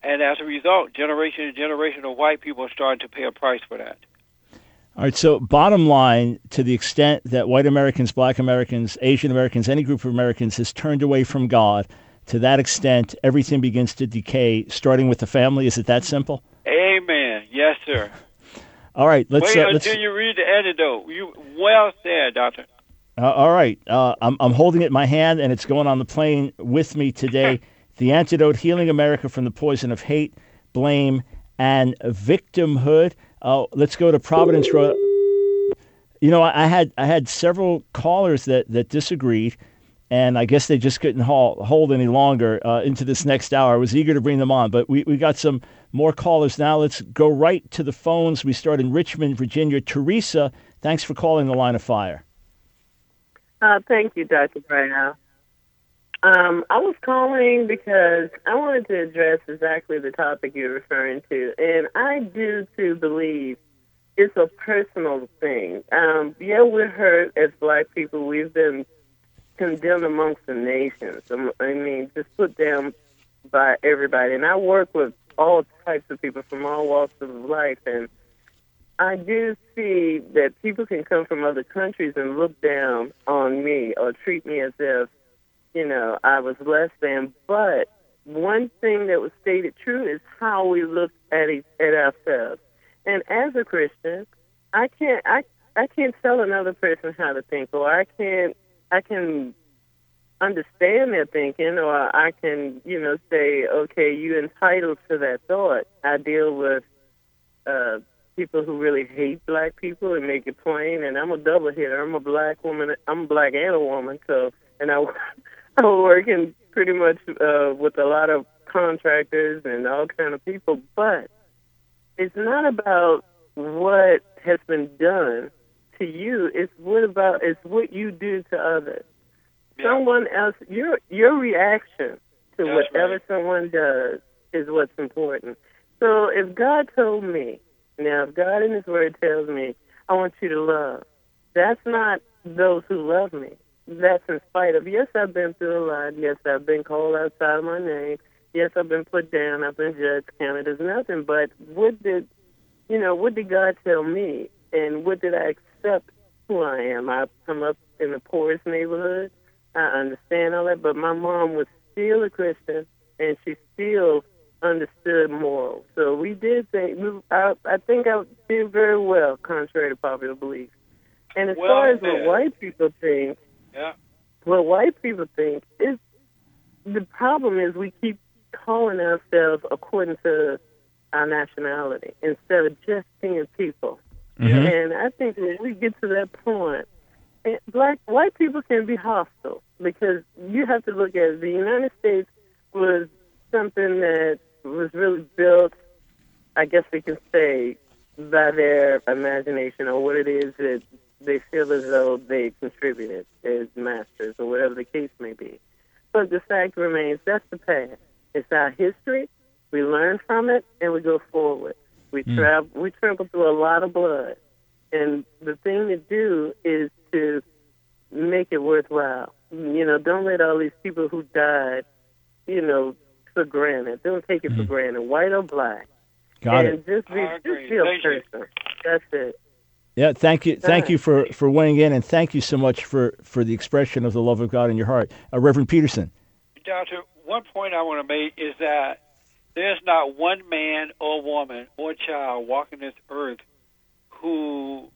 And as a result, generation and generation of white people are starting to pay a price for that. All right, so bottom line, to the extent that white Americans, black Americans, Asian Americans, any group of Americans has turned away from God, to that extent, everything begins to decay, starting with the family. Is it that simple? Amen. Yes, sir. All right, let's... Wait uh, until let's, you read the antidote. You well said, Doctor. Uh, all right, uh, I'm, I'm holding it in my hand, and it's going on the plane with me today. The Antidote, Healing America from the Poison of Hate, Blame, and Victimhood. Uh, let's go to Providence, Rhode. You know, I had I had several callers that, that disagreed, and I guess they just couldn't hold, hold any longer uh, into this next hour. I was eager to bring them on, but we, we got some more callers now. Let's go right to the phones. We start in Richmond, Virginia. Teresa, thanks for calling the Line of Fire. Uh, thank you, Doctor Brown. Um, I was calling because I wanted to address exactly the topic you're referring to, and I do too believe it's a personal thing. Um, yeah, we're hurt as black people. We've been condemned amongst the nations. I mean, just put down by everybody. And I work with all types of people from all walks of life, and I do see that people can come from other countries and look down on me or treat me as if, you know, I was less than. But one thing that was stated true is how we look at each, at ourselves. And as a Christian, I can't I I can't tell another person how to think, or I can't I can understand their thinking, or I can, you know, say, okay, you're entitled to that thought. I deal with uh, people who really hate black people and make it plain, and I'm a double hitter. I'm a black woman. I'm black and a woman, so and I. I'm working pretty much uh, with a lot of contractors and all kind of people, but it's not about what has been done to you. It's what about it's what you do to others. Yeah. Someone else, your your reaction to That's whatever right. someone does is what's important. So if God told me, now if God in His Word tells me, I want you to love, that's not those who love me. That's in spite of, yes, I've been through a lot. Yes, I've been called outside of my name. Yes, I've been put down. I've been judged, counted as nothing. But what did, you know, what did God tell me? And what did I accept who I am? I come up in the poorest neighborhood. I understand all that. But my mom was still a Christian, and she still understood morals. So we did think, I, I think I did very well, contrary to popular belief. And as well, far as yeah. what white people think, Yeah. what white people think is the problem is we keep calling ourselves according to our nationality instead of just being people. Mm-hmm. And I think when we get to that point, black white people can be hostile because you have to look at it. The United States was something that was really built, I guess we can say, by their imagination or what it is that they feel as though they contributed as masters or whatever the case may be. But the fact remains, that's the past. It's our history. We learn from it, and we go forward. We mm. travel. We trample through a lot of blood. And the thing to do is to make it worthwhile. You know, don't let all these people who died, you know, for granted. Don't take it mm. for granted, white or black. Got and it. just be, just be a person. That's it. Yeah, thank you, thank you for, for weighing in, and thank you so much for, for the expression of the love of God in your heart, uh, Reverend Peterson. Doctor, one point I want to make is that there's not one man or woman or child walking this earth who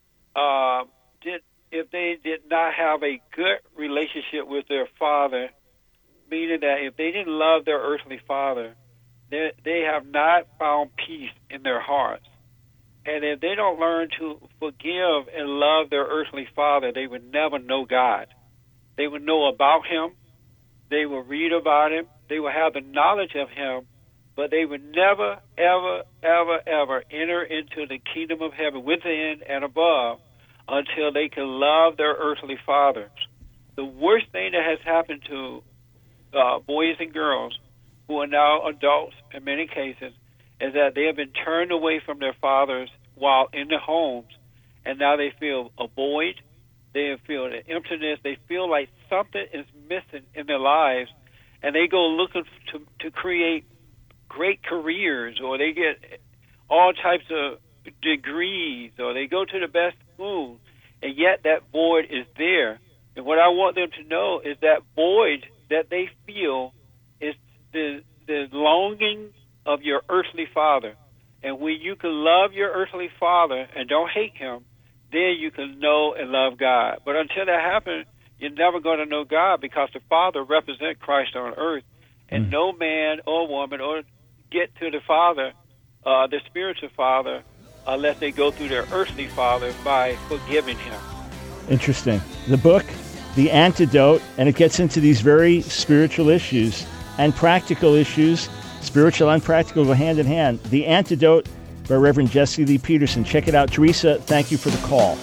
uh, did, if they did not have a good relationship with their father, meaning that if they didn't love their earthly father, they they have not found peace in their hearts. And if they don't learn to forgive and love their earthly father, they would never know God. They would know about Him. They will read about Him. They will have the knowledge of Him, but they would never, ever, ever, ever enter into the kingdom of heaven within and above until they can love their earthly fathers. The worst thing that has happened to uh, boys and girls who are now adults in many cases is that they have been turned away from their fathers while in the homes, and now they feel a void, they feel an emptiness, they feel like something is missing in their lives, and they go looking to, to create great careers, or they get all types of degrees, or they go to the best schools, and yet that void is there. And what I want them to know is that void that they feel is the the longing of your earthly father. And when you can love your earthly father and don't hate him, then you can know and love God. But until that happens, you're never going to know God, because the Father represents Christ on earth. And mm. no man or woman or get to the Father, uh, the spiritual Father, unless they go through their earthly father by forgiving him. Interesting. The book, The Antidote, and it gets into these very spiritual issues and practical issues. Spiritual and practical go hand in hand. The Antidote by Reverend Jesse Lee Peterson. Check it out. Teresa, thank you for the call.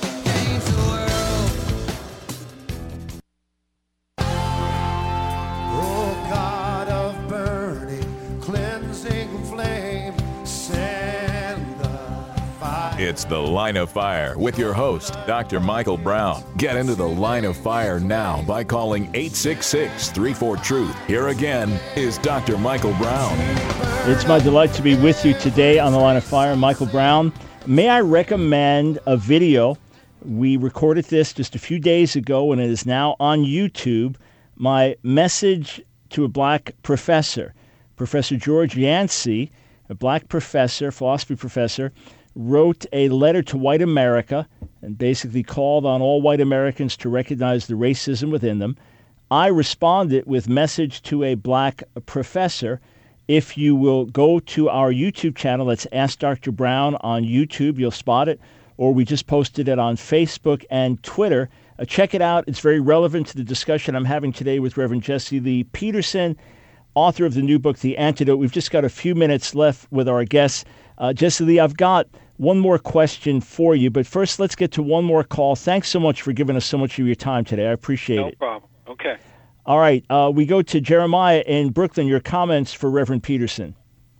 It's The Line of Fire with your host, Doctor Michael Brown. Get into the Line of Fire now by calling eight six six, three four, truth. Here again is Doctor Michael Brown. It's my delight to be with you today on The Line of Fire. Michael Brown. May I recommend a video? We recorded this just a few days ago, and it is now on YouTube. My message to a black professor, Professor George Yancey, a black professor, philosophy professor, wrote a letter to white America and basically called on all white Americans to recognize the racism within them. I responded with message to a black professor. If you will go to our YouTube channel, that's Ask Doctor Brown on YouTube, you'll spot it, or we just posted it on Facebook and Twitter. Uh, check it out. It's very relevant to the discussion I'm having today with Reverend Jesse Lee Peterson, author of the new book, The Antidote. We've just got a few minutes left with our guests. Uh, Jesse Lee, I've got one more question for you, but first let's get to one more call. Thanks so much for giving us so much of your time today. I appreciate no it. No problem. Okay. All right. Uh, we go to Jeremiah in Brooklyn. Your comments for Reverend Peterson.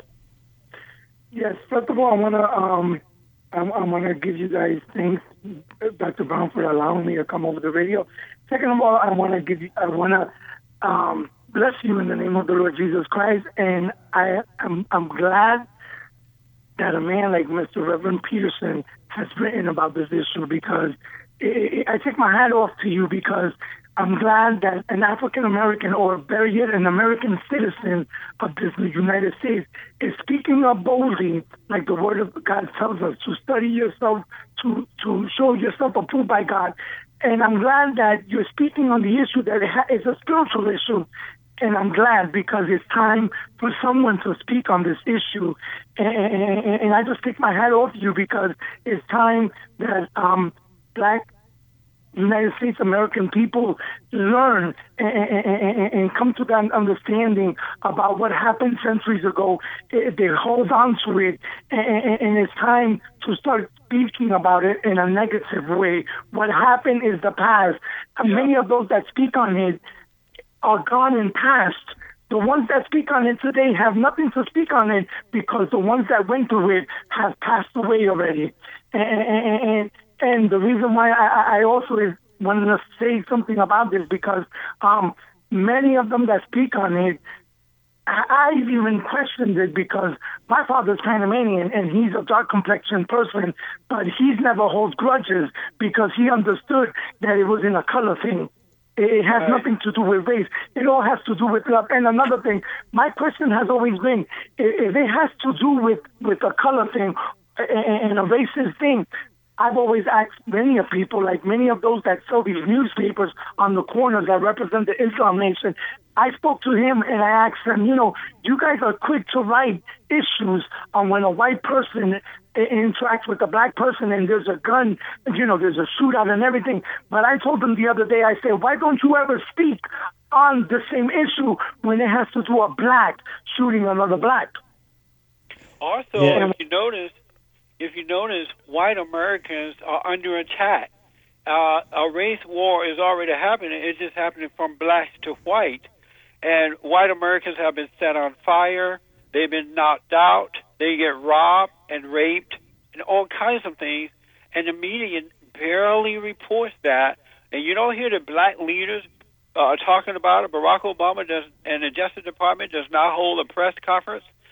Yes. First of all, I want to um, I, I want to give you guys thanks, Doctor Brown, for allowing me to come over the radio. Second of all, I want to give you, I want to um, bless you in the name of the Lord Jesus Christ, and I am I'm, I'm glad that a man like Mister Reverend Peterson has written about this issue, because it, it, I take my hat off to you, because I'm glad that an African-American, or better yet, an American citizen of this United States is speaking up boldly, like the Word of God tells us, to study yourself, to, to show yourself approved by God. And I'm glad that you're speaking on the issue that it ha- is a spiritual issue. And I'm glad, because it's time for someone to speak on this issue. And, and, and I just take my hat off to you, because it's time that um, black United States American people learn and, and, and come to that understanding about what happened centuries ago. They hold on to it, and, and it's time to start speaking about it in a negative way. What happened is the past. And many of those that speak on it are gone in past. The ones that speak on it today have nothing to speak on it, because the ones that went through it have passed away already. And, and, and, and the reason why I, I also wanted to say something about this, because um, many of them that speak on it, I, I've even questioned it, because my father's Panamanian and he's a dark complexioned person, but he's never holds grudges, because he understood that it was in a color thing. It has nothing to do with race. It all has to do with love. And another thing, my question has always been, if it has to do with, with a color thing and a racist thing, I've always asked many of people, like many of those that sell these newspapers on the corners that represent the Islam nation, I spoke to him and I asked him, you know, you guys are quick to write issues on when a white person interacts with a black person and there's a gun, you know, there's a shootout and everything. But I told him the other day, I said, why don't you ever speak on the same issue when it has to do a black shooting another black? Also, yeah. if you notice, if you notice, white Americans are under attack. Uh, a race war is already happening. It's just happening from black to white. And white Americans have been set on fire. They've been knocked out. They get robbed and raped and all kinds of things. And the media barely reports that. And you don't hear the black leaders uh, talking about it. Barack Obama does, and the Justice Department does not hold a press conference.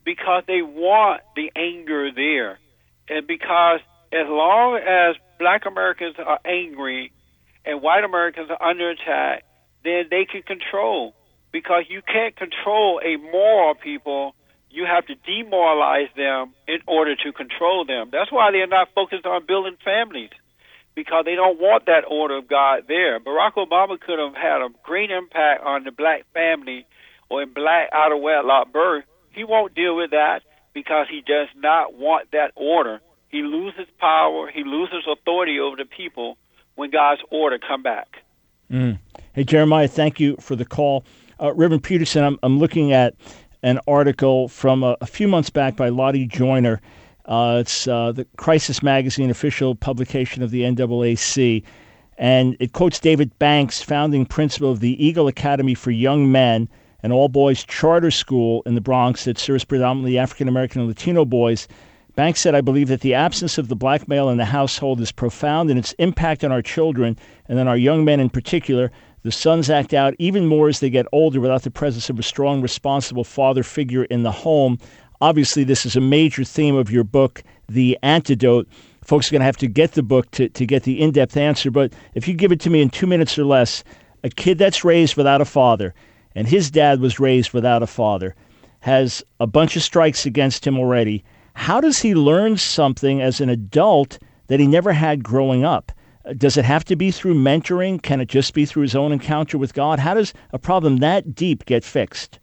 because they want the anger there. And because as long as black Americans are angry and white Americans are under attack, then they can control. Because you can't control a moral people, you have to demoralize them in order to control them. That's why they're not focused on building families, because they don't want that order of God there. Barack Obama could have had a great impact on the black family or in black out-of-wedlock birth. He won't deal with that because he does not want that order. He loses power, he loses authority over the people when God's order come back. Mm. Hey, Jeremiah, thank you for the call. Uh, Reverend Peterson, I'm, I'm looking at an article from a, a few months back by Lottie Joyner. Uh, it's uh, the Crisis Magazine, official publication of the N double A C, and it quotes David Banks, founding principal of the Eagle Academy for Young Men, an all-boys charter school in the Bronx that serves predominantly African-American and Latino boys. Banks said, "I believe that the absence of the black male in the household is profound in its impact on our children, and on our young men in particular. The sons act out even more as they get older without the presence of a strong, responsible father figure in the home." Obviously, this is a major theme of your book, The Antidote. Folks are going to have to get the book to, to get the in-depth answer, but if you give it to me in two minutes or less, a kid that's raised without a father, and his dad was raised without a father, has a bunch of strikes against him already. How does he learn something as an adult that he never had growing up? Does it have to be through mentoring? Can it just be through his own encounter with God? How does a problem that deep get fixed?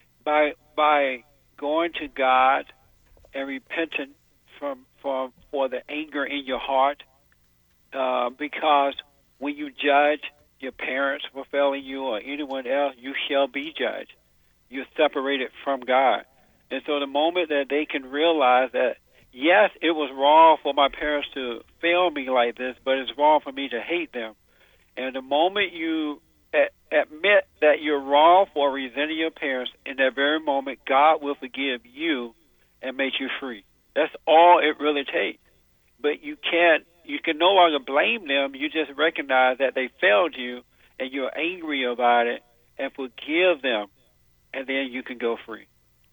By by going to God and repenting from, from for the anger in your heart, uh, because when you judge your parents for failing you or anyone else, you shall be judged. You're separated from God. And so the moment that they can realize that, yes, it was wrong for my parents to fail me like this, but it's wrong for me to hate them. And the moment you a- admit that you're wrong for resenting your parents, in that very moment, God will forgive you and make you free. That's all it really takes. But you can't, you can no longer blame them. You just recognize that they failed you, and you're angry about it, and forgive them, and then you can go free.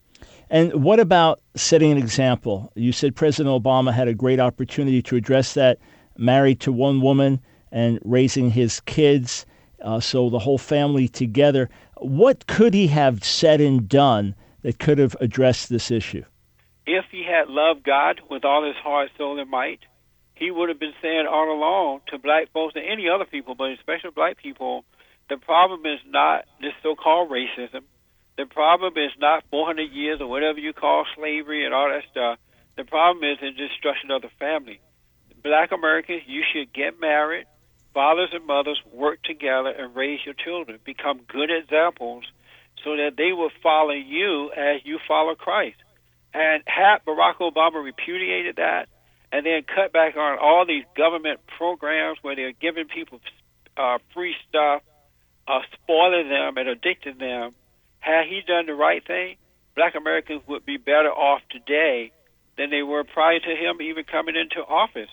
And what about setting an example? You said President Obama had a great opportunity to address that, married to one woman and raising his kids, uh, so the whole family together. What could he have said and done that could have addressed this issue? If he had loved God with all his heart, soul, and might, he would have been saying all along to black folks and any other people, but especially black people, the problem is not this so-called racism. The problem is not four hundred years or whatever you call slavery and all that stuff. The problem is the destruction of the family. Black Americans, you should get married. Fathers and mothers work together and raise your children. Become good examples so that they will follow you as you follow Christ. And had Barack Obama repudiated that and then cut back on all these government programs where they're giving people uh, free stuff, uh, spoiling them and addicting them, had he done the right thing, black Americans would be better off today than they were prior to him even coming into office.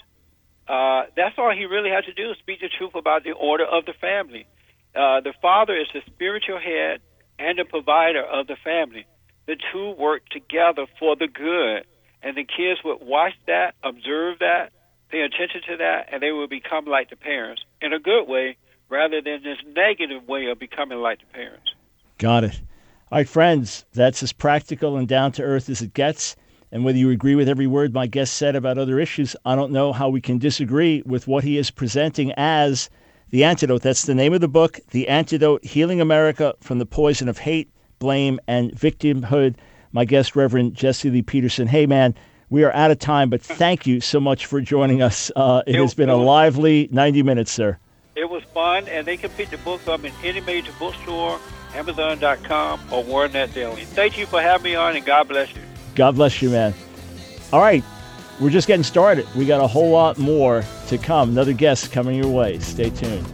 Uh, that's all he really had to do, speak the truth about the order of the family. Uh, the father is the spiritual head and the provider of the family. The two work together for the good, and the kids would watch that, observe that, pay attention to that, and they will become like the parents in a good way rather than this negative way of becoming like the parents. Got it. All right, friends, that's as practical and down-to-earth as it gets. And whether you agree with every word my guest said about other issues, I don't know how we can disagree with what he is presenting as The Antidote. That's the name of the book, The Antidote, Healing America from the Poison of Hate, Blame, and Victimhood. My guest, Reverend Jesse Lee Peterson. Hey, man, we are out of time, but thank you so much for joining us. Uh, it, it has been it was, a lively ninety minutes, sir. It was fun, and they can pick the book up in any major bookstore, Amazon dot com, or WordNet Daily. Thank you for having me on, and God bless you. God bless you, man. All right, we're just getting started. We got a whole lot more to come. Another guest coming your way. Stay tuned.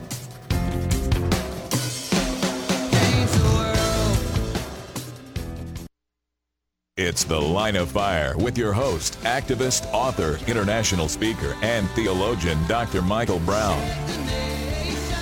It's The Line of Fire with your host, activist, author, international speaker, and theologian, Doctor Michael Brown.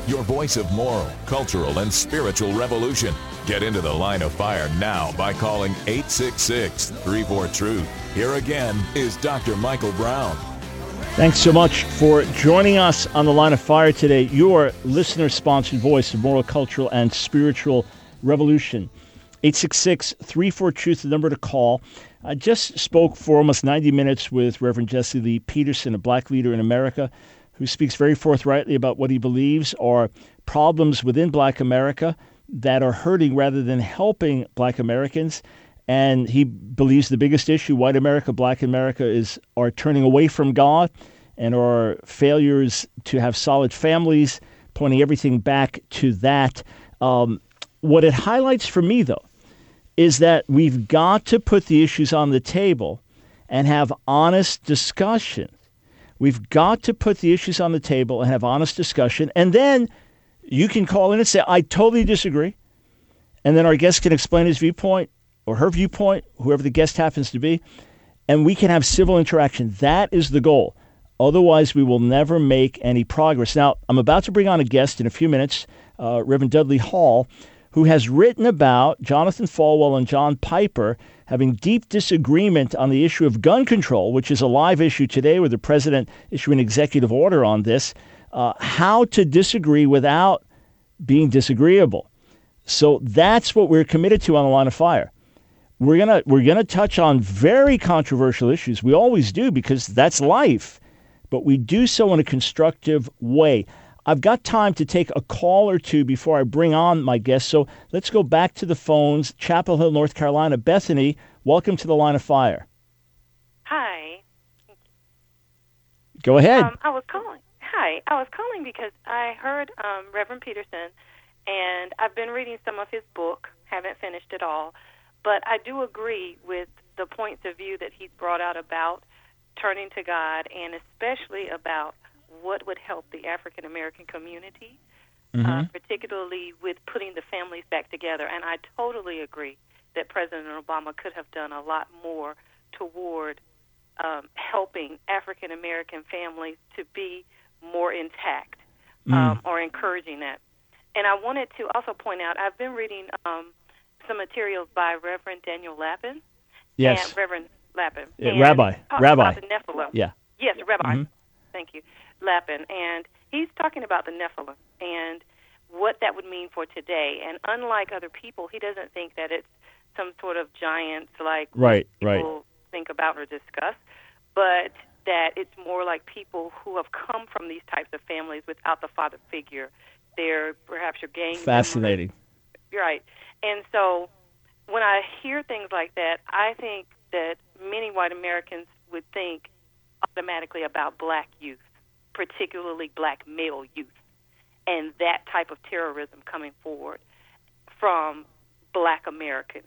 your voice of moral, cultural, and spiritual revolution. Get into the Line of Fire now by calling eight six six, three four, truth. Here again is Doctor Michael Brown. Thanks so much for joining us on the Line of Fire today, your listener-sponsored voice of moral, cultural, and spiritual revolution. eight six six, three four, truth, the number to call. I just spoke for almost ninety minutes with Reverend Jesse Lee Peterson, a black leader in America, who speaks very forthrightly about what he believes are problems within black America that are hurting rather than helping black Americans. And he believes the biggest issue, white America, black America, is are turning away from God and are failures to have solid families, pointing everything back to that. Um, what it highlights for me, though, is that we've got to put the issues on the table and have honest discussion. We've got to put the issues on the table and have honest discussion. And then you can call in and say, I totally disagree. And then our guest can explain his viewpoint or her viewpoint, whoever the guest happens to be, and we can have civil interaction. That is the goal. Otherwise, we will never make any progress. Now, I'm about to bring on a guest in a few minutes, uh, Reverend Dudley Hall, who has written about Jonathan Falwell and John Piper having deep disagreement on the issue of gun control, which is a live issue today with the president issuing an executive order on this, uh, how to disagree without being disagreeable. So that's what we're committed to on the Line of Fire. We're gonna we're gonna touch on very controversial issues. We always do because that's life, but we do so in a constructive way. I've got time to take a call or two before I bring on my guest, so let's go back to the phones. Chapel Hill, North Carolina. Bethany, welcome to the Line of Fire. Hi. Go ahead. Um, I was calling. Hi. I was calling because I heard um, Reverend Peterson, and I've been reading some of his book. Haven't finished it all, but I do agree with the points of view that he's brought out about turning to God, and especially about what would help the African American community, mm-hmm. uh, particularly with putting the families back together. And I totally agree that President Obama could have done a lot more toward um, helping African American families to be more intact, mm. um, or encouraging that. And I wanted to also point out, I've been reading um, some materials by Reverend Daniel Lapin. Yes. And Reverend Lapin. Yeah, and Rabbi. Rabbi. About the Nephilim. Yeah. Yes, Rabbi. Mm-hmm. Thank you. Lapin. And he's talking about the Nephilim and what that would mean for today. And unlike other people, he doesn't think that it's some sort of giants like right, people right. think about or discuss, but that it's more like people who have come from these types of families without the father figure. They're perhaps your gang Fascinating. Members. Right. And so when I hear things like that, I think that many white Americans would think automatically about black youth, particularly black male youth, and that type of terrorism coming forward from black Americans.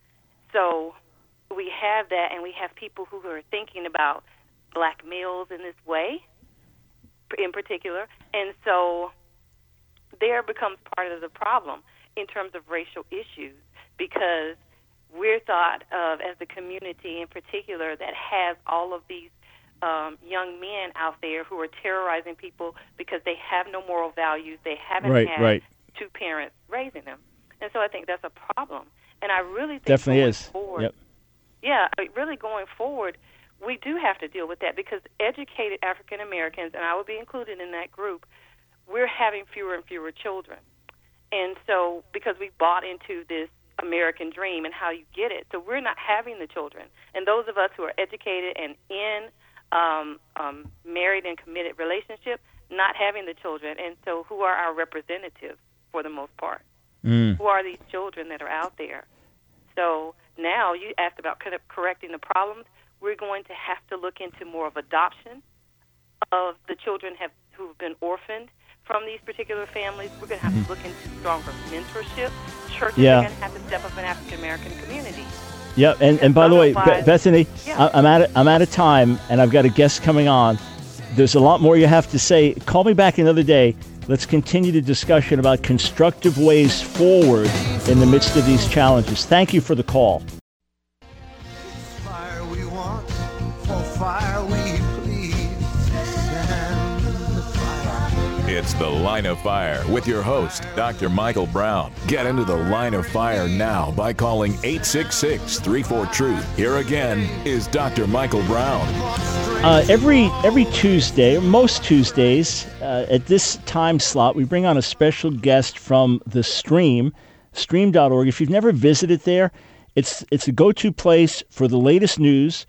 So we have that, and we have people who are thinking about black males in this way in particular. And so there becomes part of the problem in terms of racial issues, because we're thought of as the community in particular that has all of these um, young men out there who are terrorizing people because they have no moral values. They haven't right, had right. two parents raising them. And so I think that's a problem. And I really think Definitely going is. forward, Yep. yeah, I mean, really going forward, we do have to deal with that, because educated African Americans, and I would be included in that group, we're having fewer and fewer children. And so because we bought into this American dream and how you get it, so we're not having the children. And those of us who are educated and in um, um, married and committed relationship, not having the children. And so who are our representatives for the most part? Mm. Who are these children that are out there? So now you asked about kind of correcting the problems. We're going to have to look into more of adoption of the children have who've been orphaned from these particular families. We're going to have mm-hmm. to look into stronger mentorship. Churches yeah. are going to have to step up in African American communities. Yeah, and, and by the way, Be- Bethany, yeah. I, I'm out of, I'm out of time, and I've got a guest coming on. There's a lot more you have to say. Call me back another day. Let's continue the discussion about constructive ways forward in the midst of these challenges. Thank you for the call. Fire we want, for fire we plead. Stand the fire. It's The Line of Fire with your host, Doctor Michael Brown. Get into the Line of Fire now by calling eight six six, three four, TRUTH. Here again is Doctor Michael Brown. Uh, every every Tuesday, or most Tuesdays, uh, at this time slot, we bring on a special guest from the Stream, stream dot org. If you've never visited there, it's it's a go-to place for the latest news,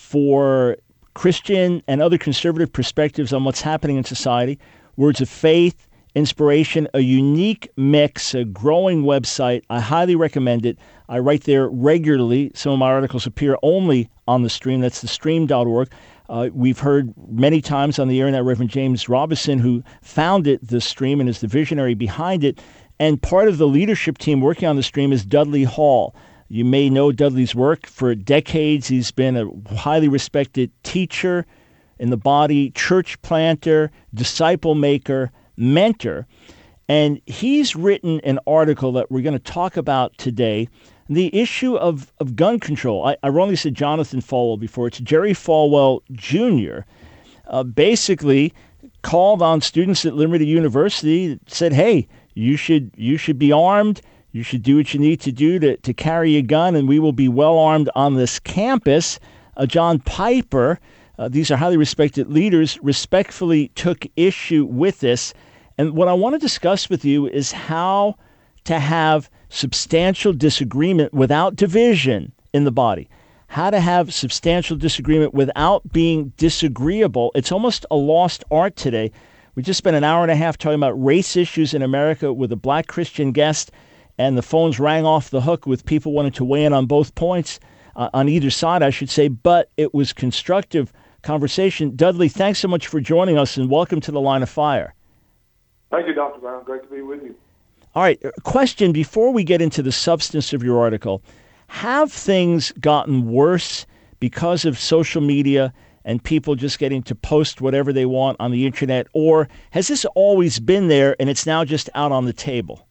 for Christian and other conservative perspectives on what's happening in society, words of faith, inspiration, a unique mix, a growing website. I highly recommend it. I write there regularly. Some of my articles appear only on the Stream. That's the stream dot org. Uh, we've heard many times on the air that Reverend James Robison, who founded the Stream and is the visionary behind it, and part of the leadership team working on the Stream is Dudley Hall. You may know Dudley's work. For decades, he's been a highly respected teacher in the body, church planter, disciple maker, mentor. And he's written an article that we're going to talk about today, the issue of, of gun control. I, I wrongly said Jonathan Falwell before. It's Jerry Falwell Junior Uh, basically called on students at Liberty University, said, hey, you should you should be armed. You should do what you need to do to, to carry a gun, and we will be well armed on this campus. Uh, John Piper, uh, these are highly respected leaders, respectfully took issue with this. And what I want to discuss with you is how to have substantial disagreement without division in the body. How to have substantial disagreement without being disagreeable. It's almost a lost art today. We just spent an hour and a half talking about race issues in America with a black Christian guest, and the phones rang off the hook with people wanting to weigh in on both points, uh, on either side, I should say, but it was constructive conversation. Dudley, thanks so much for joining us, and welcome to the Line of Fire. Thank you, Doctor Brown. Great to be with you. All right, question before we get into the substance of your article. Have things gotten worse because of social media and people just getting to post whatever they want on the internet, or has this always been there and it's now just out on the table?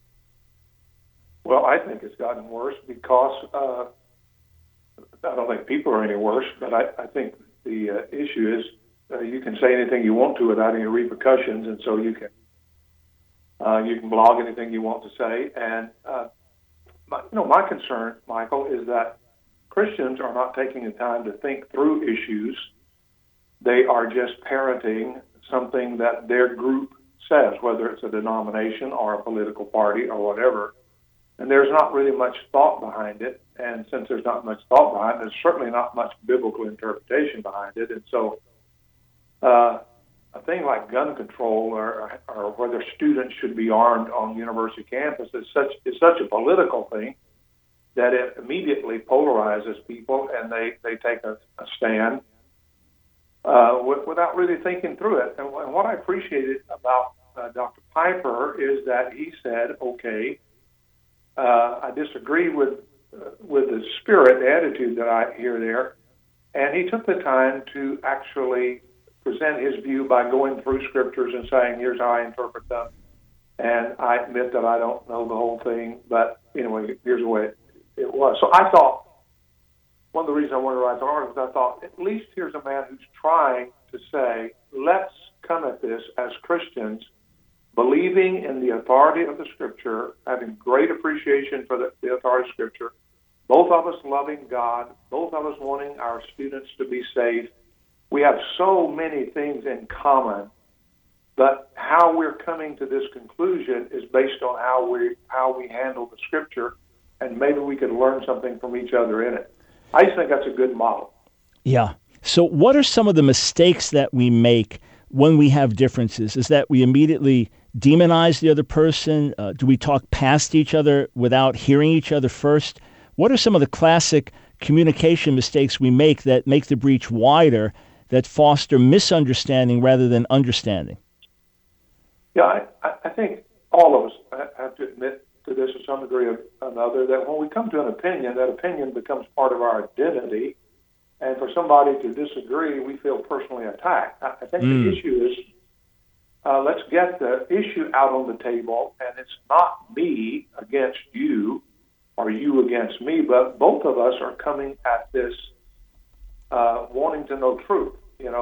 Well, I think it's gotten worse because uh, I don't think people are any worse, but I, I think the uh, issue is uh, you can say anything you want to without any repercussions, and so you can uh, you can blog anything you want to say. And uh, my, you know, my concern, Michael, is that Christians are not taking the time to think through issues. They are just parroting something that their group says, whether it's a denomination or a political party or whatever. And there's not really much thought behind it. And since there's not much thought behind it, there's certainly not much biblical interpretation behind it. And so uh, a thing like gun control or, or whether students should be armed on university campus is such is such a political thing that it immediately polarizes people, and they, they take a, a stand uh, w- without really thinking through it. And, and what I appreciated about uh, Doctor Piper is that he said, okay, uh, I disagree with uh, with the spirit, the attitude that I hear there, and he took the time to actually present his view by going through scriptures and saying, here's how I interpret them. And I admit that I don't know the whole thing, but anyway, here's the way it, it was. So I thought, one of the reasons I wanted to write the article is I thought, at least here's a man who's trying to say, let's come at this as Christians, believing in the authority of the Scripture, having great appreciation for the, the authority of Scripture, both of us loving God, both of us wanting our students to be safe. We have so many things in common, but how we're coming to this conclusion is based on how we how we handle the Scripture, and maybe we could learn something from each other in it. I just think that's a good model. Yeah. So what are some of the mistakes that we make when we have differences? Is that we immediately demonize the other person? Uh, do we talk past each other without hearing each other first? What are some of the classic communication mistakes we make that make the breach wider, that foster misunderstanding rather than understanding? Yeah, I, I think all of us have to admit to this to some degree or another, that when we come to an opinion, that opinion becomes part of our identity. And for somebody to disagree, we feel personally attacked. I, I think mm. the issue is, uh, let's get the issue out on the table, and it's not me against you or you against me, but both of us are coming at this uh, wanting to know truth. You know,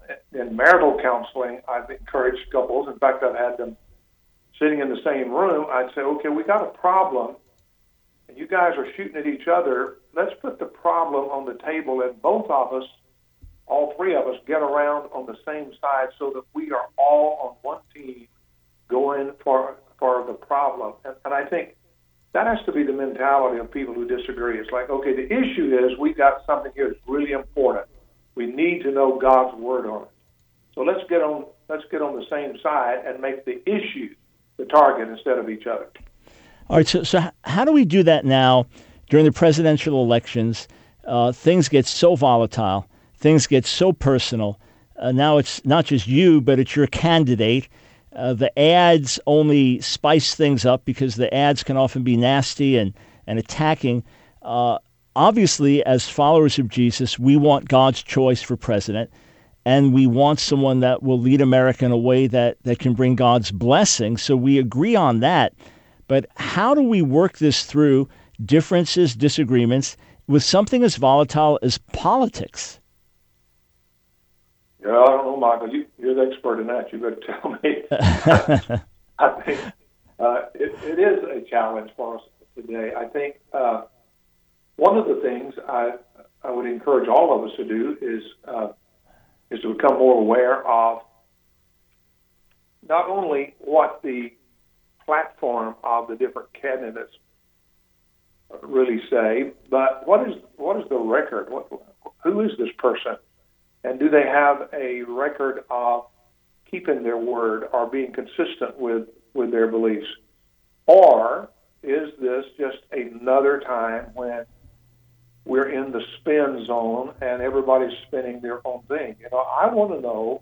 in marital counseling, I've encouraged couples. In fact, I've had them sitting in the same room. I'd say, okay, we got a problem, and you guys are shooting at each other. Let's put the problem on the table, and both of us, all three of us, get around on the same side so that we are all on one team going for for the problem. And, and I think that has to be the mentality of people who disagree. It's like, okay, the issue is we got something here that's really important. We need to know God's word on it. So let's get on let's get on the same side and make the issue the target instead of each other. All right, so, so how do we do that now during the presidential elections? Uh, things get so volatile. Things get so personal. Uh, now it's not just you, but it's your candidate. Uh, the ads only spice things up because the ads can often be nasty and, and attacking. Uh, obviously, as followers of Jesus, we want God's choice for president, and we want someone that will lead America in a way that, that can bring God's blessing. So we agree on that. But how do we work this through differences, disagreements, with something as volatile as politics? Yeah, I don't know, Michael. You, you're the expert in that. You better tell me. I think uh, it, it is a challenge for us today. I think uh, one of the things I I would encourage all of us to do is uh, is to become more aware of not only what the platform of the different candidates really say, but what is what is the record? What, who is this person? And do they have a record of keeping their word or being consistent with, with their beliefs? Or is this just another time when we're in the spin zone and everybody's spinning their own thing? You know, I want to know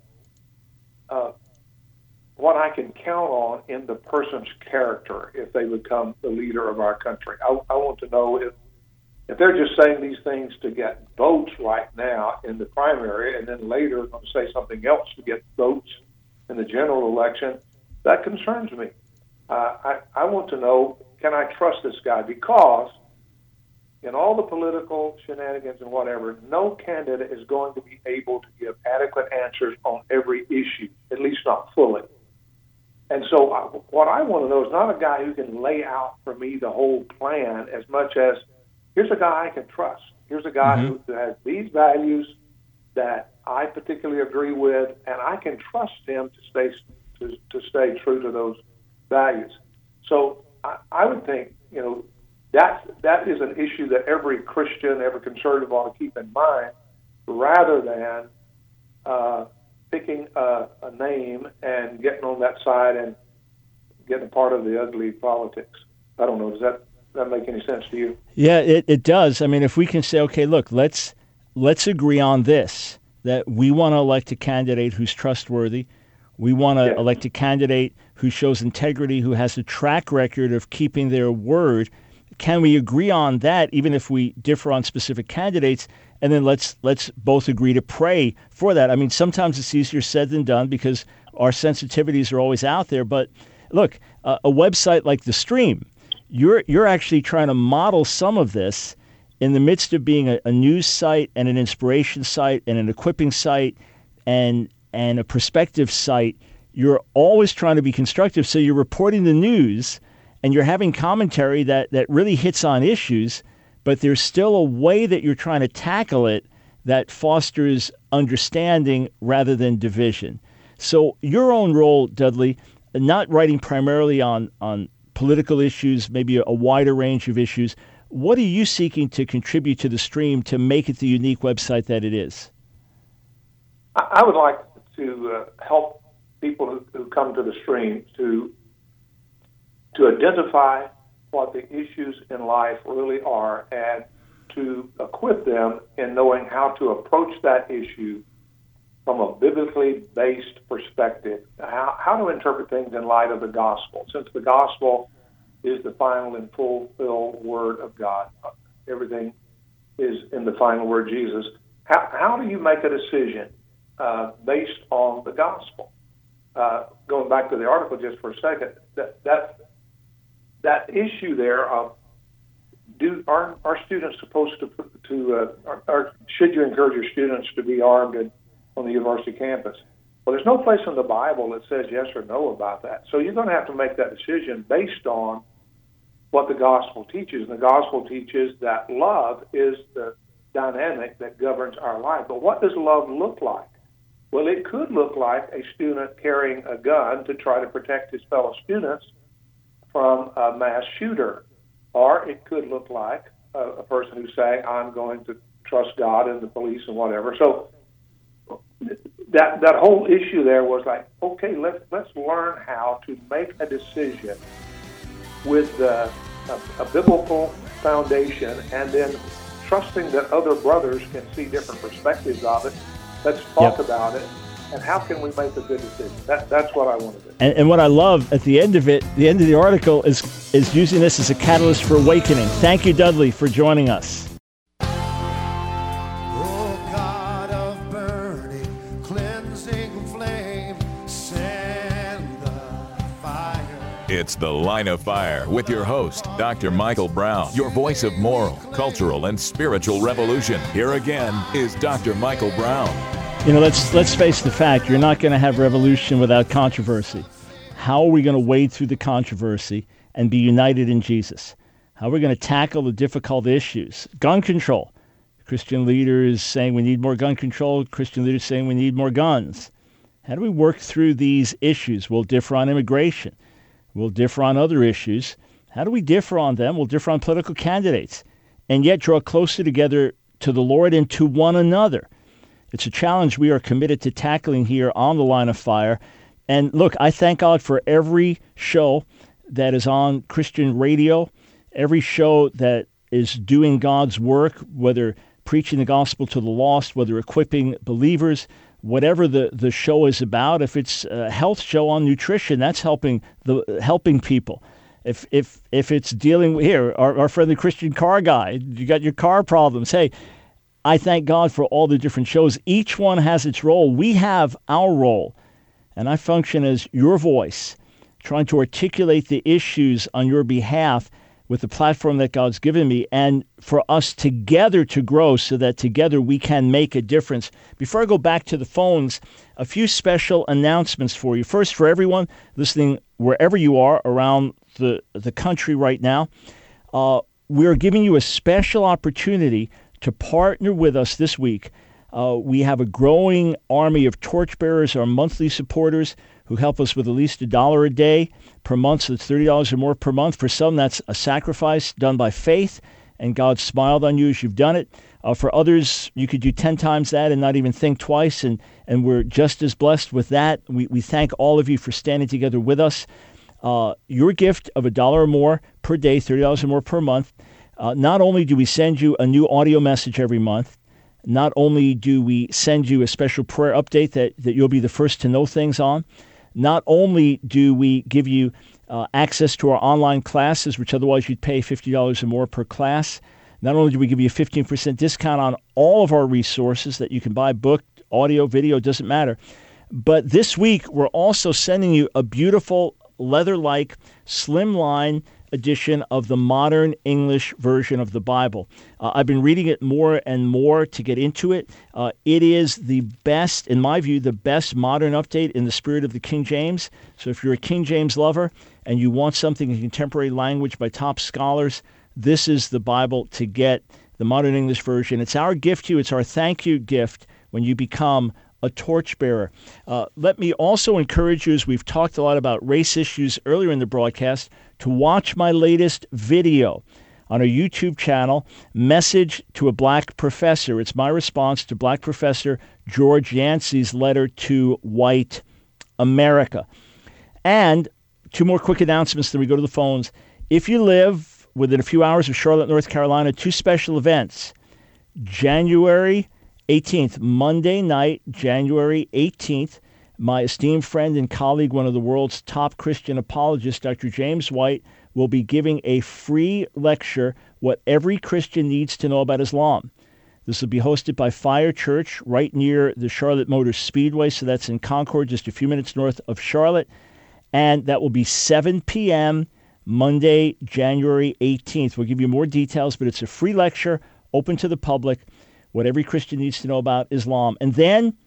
uh, what I can count on in the person's character if they become the leader of our country. I, I want to know if If they're just saying these things to get votes right now in the primary and then later going to say something else to get votes in the general election, that concerns me. Uh, I, I want to know, can I trust this guy? Because in all the political shenanigans and whatever, no candidate is going to be able to give adequate answers on every issue, at least not fully. And so I, what I want to know is not a guy who can lay out for me the whole plan as much as here's a guy I can trust. Here's a guy mm-hmm. who has these values that I particularly agree with, and I can trust him to stay to, to stay true to those values. So I, I would think, you know, that that is an issue that every Christian, every conservative ought to keep in mind, rather than uh, picking a, a name and getting on that side and getting a part of the ugly politics. I don't know. Does that that make any sense to you? Yeah, it, it does. I mean, if we can say, okay, look, let's let's agree on this, that we want to elect a candidate who's trustworthy. We want to yeah. elect a candidate who shows integrity, who has a track record of keeping their word. Can we agree on that, even if we differ on specific candidates? And then let's let's both agree to pray for that. I mean, sometimes it's easier said than done because our sensitivities are always out there. But look, uh, a website like The Stream, You're you're actually trying to model some of this in the midst of being a, a news site and an inspiration site and an equipping site and and a perspective site. You're always trying to be constructive. So you're reporting the news and you're having commentary that, that really hits on issues, but there's still a way that you're trying to tackle it that fosters understanding rather than division. So your own role, Dudley, not writing primarily on on political issues, maybe a, a wider range of issues. What are you seeking to contribute to The Stream to make it the unique website that it is? I would like to uh, help people who, who come to The Stream to to identify what the issues in life really are and to equip them in knowing how to approach that issue from a biblically based perspective, how, how to interpret things in light of the gospel. Since the gospel is the final and fulfilled word of God, everything is in the final word, Jesus. How, how do you make a decision uh, based on the gospel? Uh, going back to the article just for a second, that that, that issue there of do are are students supposed to to uh, are, are, should you encourage your students to be armed and on the university campus. Well, there's no place in the Bible that says yes or no about that. So you're going to have to make that decision based on what the gospel teaches. And the gospel teaches that love is the dynamic that governs our life. But what does love look like? Well, it could look like a student carrying a gun to try to protect his fellow students from a mass shooter. Or it could look like a, a person who's saying, I'm going to trust God and the police and whatever. So that that whole issue there was like, okay, let's, let's learn how to make a decision with uh, a, a biblical foundation and then trusting that other brothers can see different perspectives of it. Let's talk yep. about it, and how can we make a good decision? That, that's what I want to do. And, and what I love at the end of it, the end of the article, is is using this as a catalyst for awakening. Thank you, Dudley, for joining us. Oh, God of burning, cleansing flame, send the fire. It's The Line of Fire with your host, Doctor Michael Brown, your voice of moral, cultural, and spiritual revolution. Here again is Doctor Michael Brown. You know, let's let's face the fact, you're not going to have revolution without controversy. How are we going to wade through the controversy and be united in Jesus? How are we going to tackle the difficult issues? Gun control. Christian leaders saying we need more gun control. Christian leaders saying we need more guns. How do we work through these issues? We'll differ on immigration. We'll differ on other issues. How do we differ on them? We'll differ on political candidates, and yet draw closer together to the Lord and to one another. It's a challenge we are committed to tackling here on The Line of Fire. And look, I thank God for every show that is on Christian radio, every show that is doing God's work, whether preaching the gospel to the lost, whether equipping believers, whatever the, the show is about. If it's a health show on nutrition, that's helping the helping people. If if if it's dealing with, here, our, our friendly Christian car guy, you got your car problems. Hey, I thank God for all the different shows. Each one has its role. We have our role, and I function as your voice, trying to articulate the issues on your behalf with the platform that God's given me, and for us together to grow so that together we can make a difference. Before I go back to the phones, a few special announcements for you. First, for everyone listening wherever you are around the, the country right now, uh, we're giving you a special opportunity to partner with us this week. Uh, we have a growing army of torchbearers, our monthly supporters, who help us with at least a dollar a day per month. So it's thirty dollars or more per month. For some, that's a sacrifice done by faith, and God smiled on you as you've done it. Uh, for others, you could do ten times that and not even think twice, and, and we're just as blessed with that. We, we thank all of you for standing together with us. Uh, your gift of a dollar or more per day, thirty dollars or more per month. Uh, not only do we send you a new audio message every month, not only do we send you a special prayer update that, that you'll be the first to know things on, not only do we give you uh, access to our online classes, which otherwise you'd pay fifty dollars or more per class, not only do we give you a fifteen percent discount on all of our resources that you can buy, book, audio, video, doesn't matter, but this week we're also sending you a beautiful leather-like slimline edition of the modern English version of the Bible. Uh, I've been reading it more and more to get into it. Uh, it is the best, in my view, the best modern update in the spirit of the King James. So if you're a King James lover and you want something in contemporary language by top scholars, this is the Bible to get, the modern English version. It's our gift to you. It's our thank you gift when you become a torchbearer. Uh, let me also encourage you, as we've talked a lot about race issues earlier in the broadcast, to watch my latest video on our YouTube channel, Message to a Black Professor. It's my response to Black Professor George Yancey's letter to white America. And two more quick announcements, then we go to the phones. If you live within a few hours of Charlotte, North Carolina, two special events. January eighteenth, Monday night, January eighteenth, my esteemed friend and colleague, one of the world's top Christian apologists, Doctor James White, will be giving a free lecture, What Every Christian Needs to Know About Islam. This will be hosted by Fire Church right near the Charlotte Motor Speedway, so that's in Concord, just a few minutes north of Charlotte. And that will be seven p.m. Monday, January eighteenth. We'll give you more details, but it's a free lecture, open to the public, What Every Christian Needs to Know About Islam. And then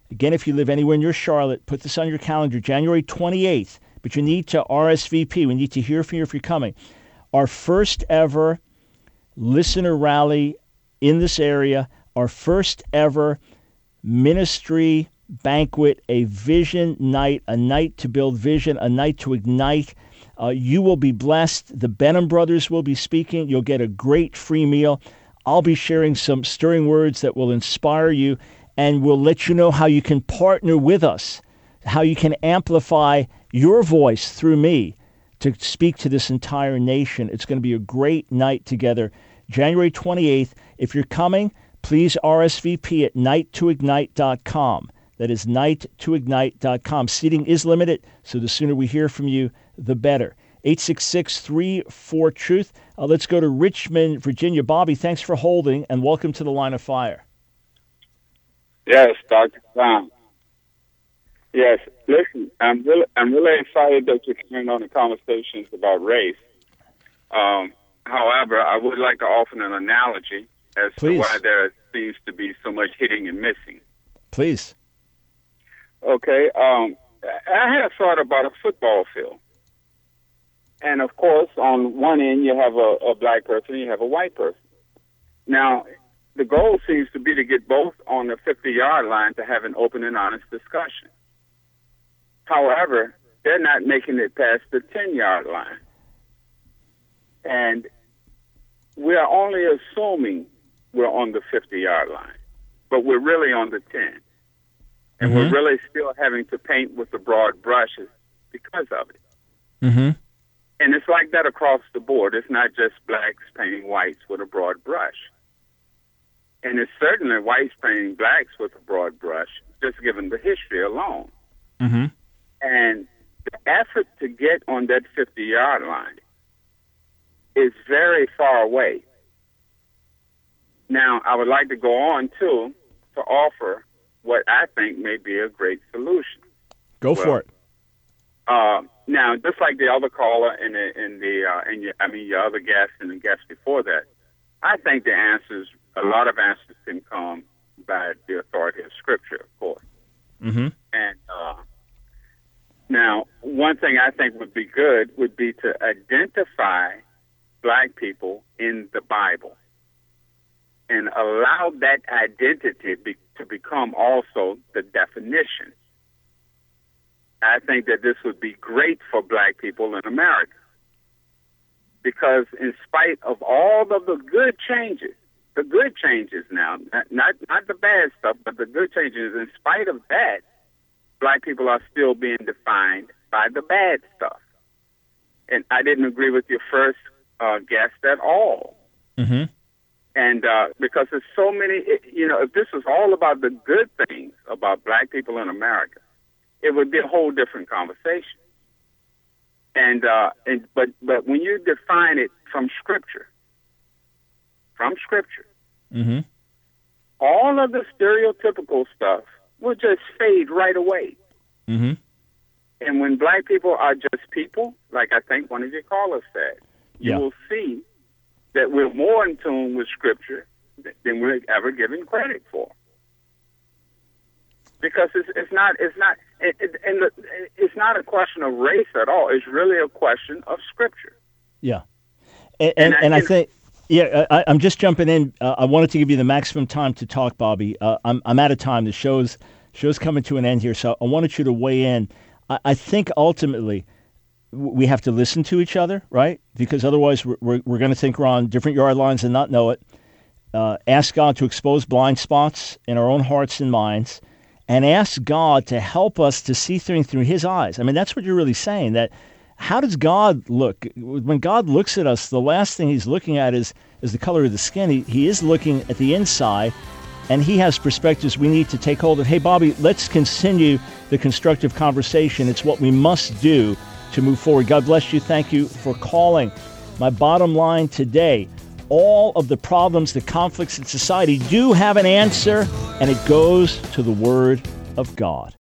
Again, if you live anywhere near Charlotte, put this on your calendar, January twenty-eighth. But you need to R S V P. We need to hear from you if you're coming. Our first ever listener rally in this area, our first ever ministry banquet, a vision night, a night to build vision, a night to ignite. Uh, you will be blessed. The Benham brothers will be speaking. You'll get a great free meal. I'll be sharing some stirring words that will inspire you, and we'll let you know how you can partner with us, how you can amplify your voice through me to speak to this entire nation. It's going to be a great night together. January twenty-eighth. If you're coming, please R S V P at night to ignite dot com. That is night to ignite dot com. Seating is limited, so the sooner we hear from you, the better. eight six six, three four, truth. Uh, let's go to Richmond, Virginia. Bobby, thanks for holding, and welcome to the Line of Fire. Yes, Doctor Brown. Yes, listen, I'm really, I'm really excited that you're carrying on the conversations about race. Um, however, I would like to offer an analogy as Please. to why there seems to be so much hitting and missing. Please. Okay, um, I had a thought about a football field. And, of course, on one end you have a, a black person, you have a white person. Now, the goal seems to be to get both on the fifty-yard line to have an open and honest discussion. However, they're not making it past the ten-yard line. And we are only assuming we're on the fifty-yard line, but we're really on the ten. And Mm-hmm. we're really still having to paint with the broad brushes because of it. Mm-hmm. And it's like that across the board. It's not just blacks painting whites with a broad brush. And it's certainly whites painting blacks with a broad brush, just given the history alone. Mm-hmm. And the effort to get on that fifty-yard line is very far away. Now, I would like to go on, too, to offer what I think may be a great solution. Go well, for it. Uh, now, just like the other caller and the, and the uh, and your, I mean, your other guest and the guest before that, I think the answers, a lot of answers can come by the authority of Scripture, of course. Mm-hmm. And uh, now, one thing I think would be good would be to identify black people in the Bible and allow that identity be, to become also the definition. I think that this would be great for black people in America because in spite of all of the good changes, the good changes now, not, not, not the bad stuff, but the good changes, in spite of that, black people are still being defined by the bad stuff. And I didn't agree with your first uh, guest at all. Mm-hmm. And uh, because there's so many, you know, if this was all about the good things about black people in America, it would be a whole different conversation. And uh, and but but when you define it from Scripture, from Scripture, mm-hmm. all of the stereotypical stuff will just fade right away. Mm-hmm. And when black people are just people, like I think one of your callers said, you Yeah. will see that we're more in tune with Scripture than we're ever given credit for. Because it's, it's not, it's not, it, it, and the, it's not a question of race at all. It's really a question of Scripture. Yeah, and and, and, I, and I think, yeah, I, I'm just jumping in. Uh, I wanted to give you the maximum time to talk, Bobby. Uh, I'm I'm out of time. The show's show's coming to an end here, so I wanted you to weigh in. I, I think ultimately we have to listen to each other, right? Because otherwise we're we're, we're going to think we're on different yard lines and not know it. Uh, ask God to expose blind spots in our own hearts and minds, and ask God to help us to see things through His eyes. I mean, that's what you're really saying, that how does God look? When God looks at us, the last thing He's looking at is, is the color of the skin. He, he is looking at the inside, and He has perspectives we need to take hold of. Hey, Bobby, let's continue the constructive conversation. It's what we must do to move forward. God bless you. Thank you for calling. My bottom line today, all of the problems, the conflicts in society do have an answer, and it goes to the Word of God.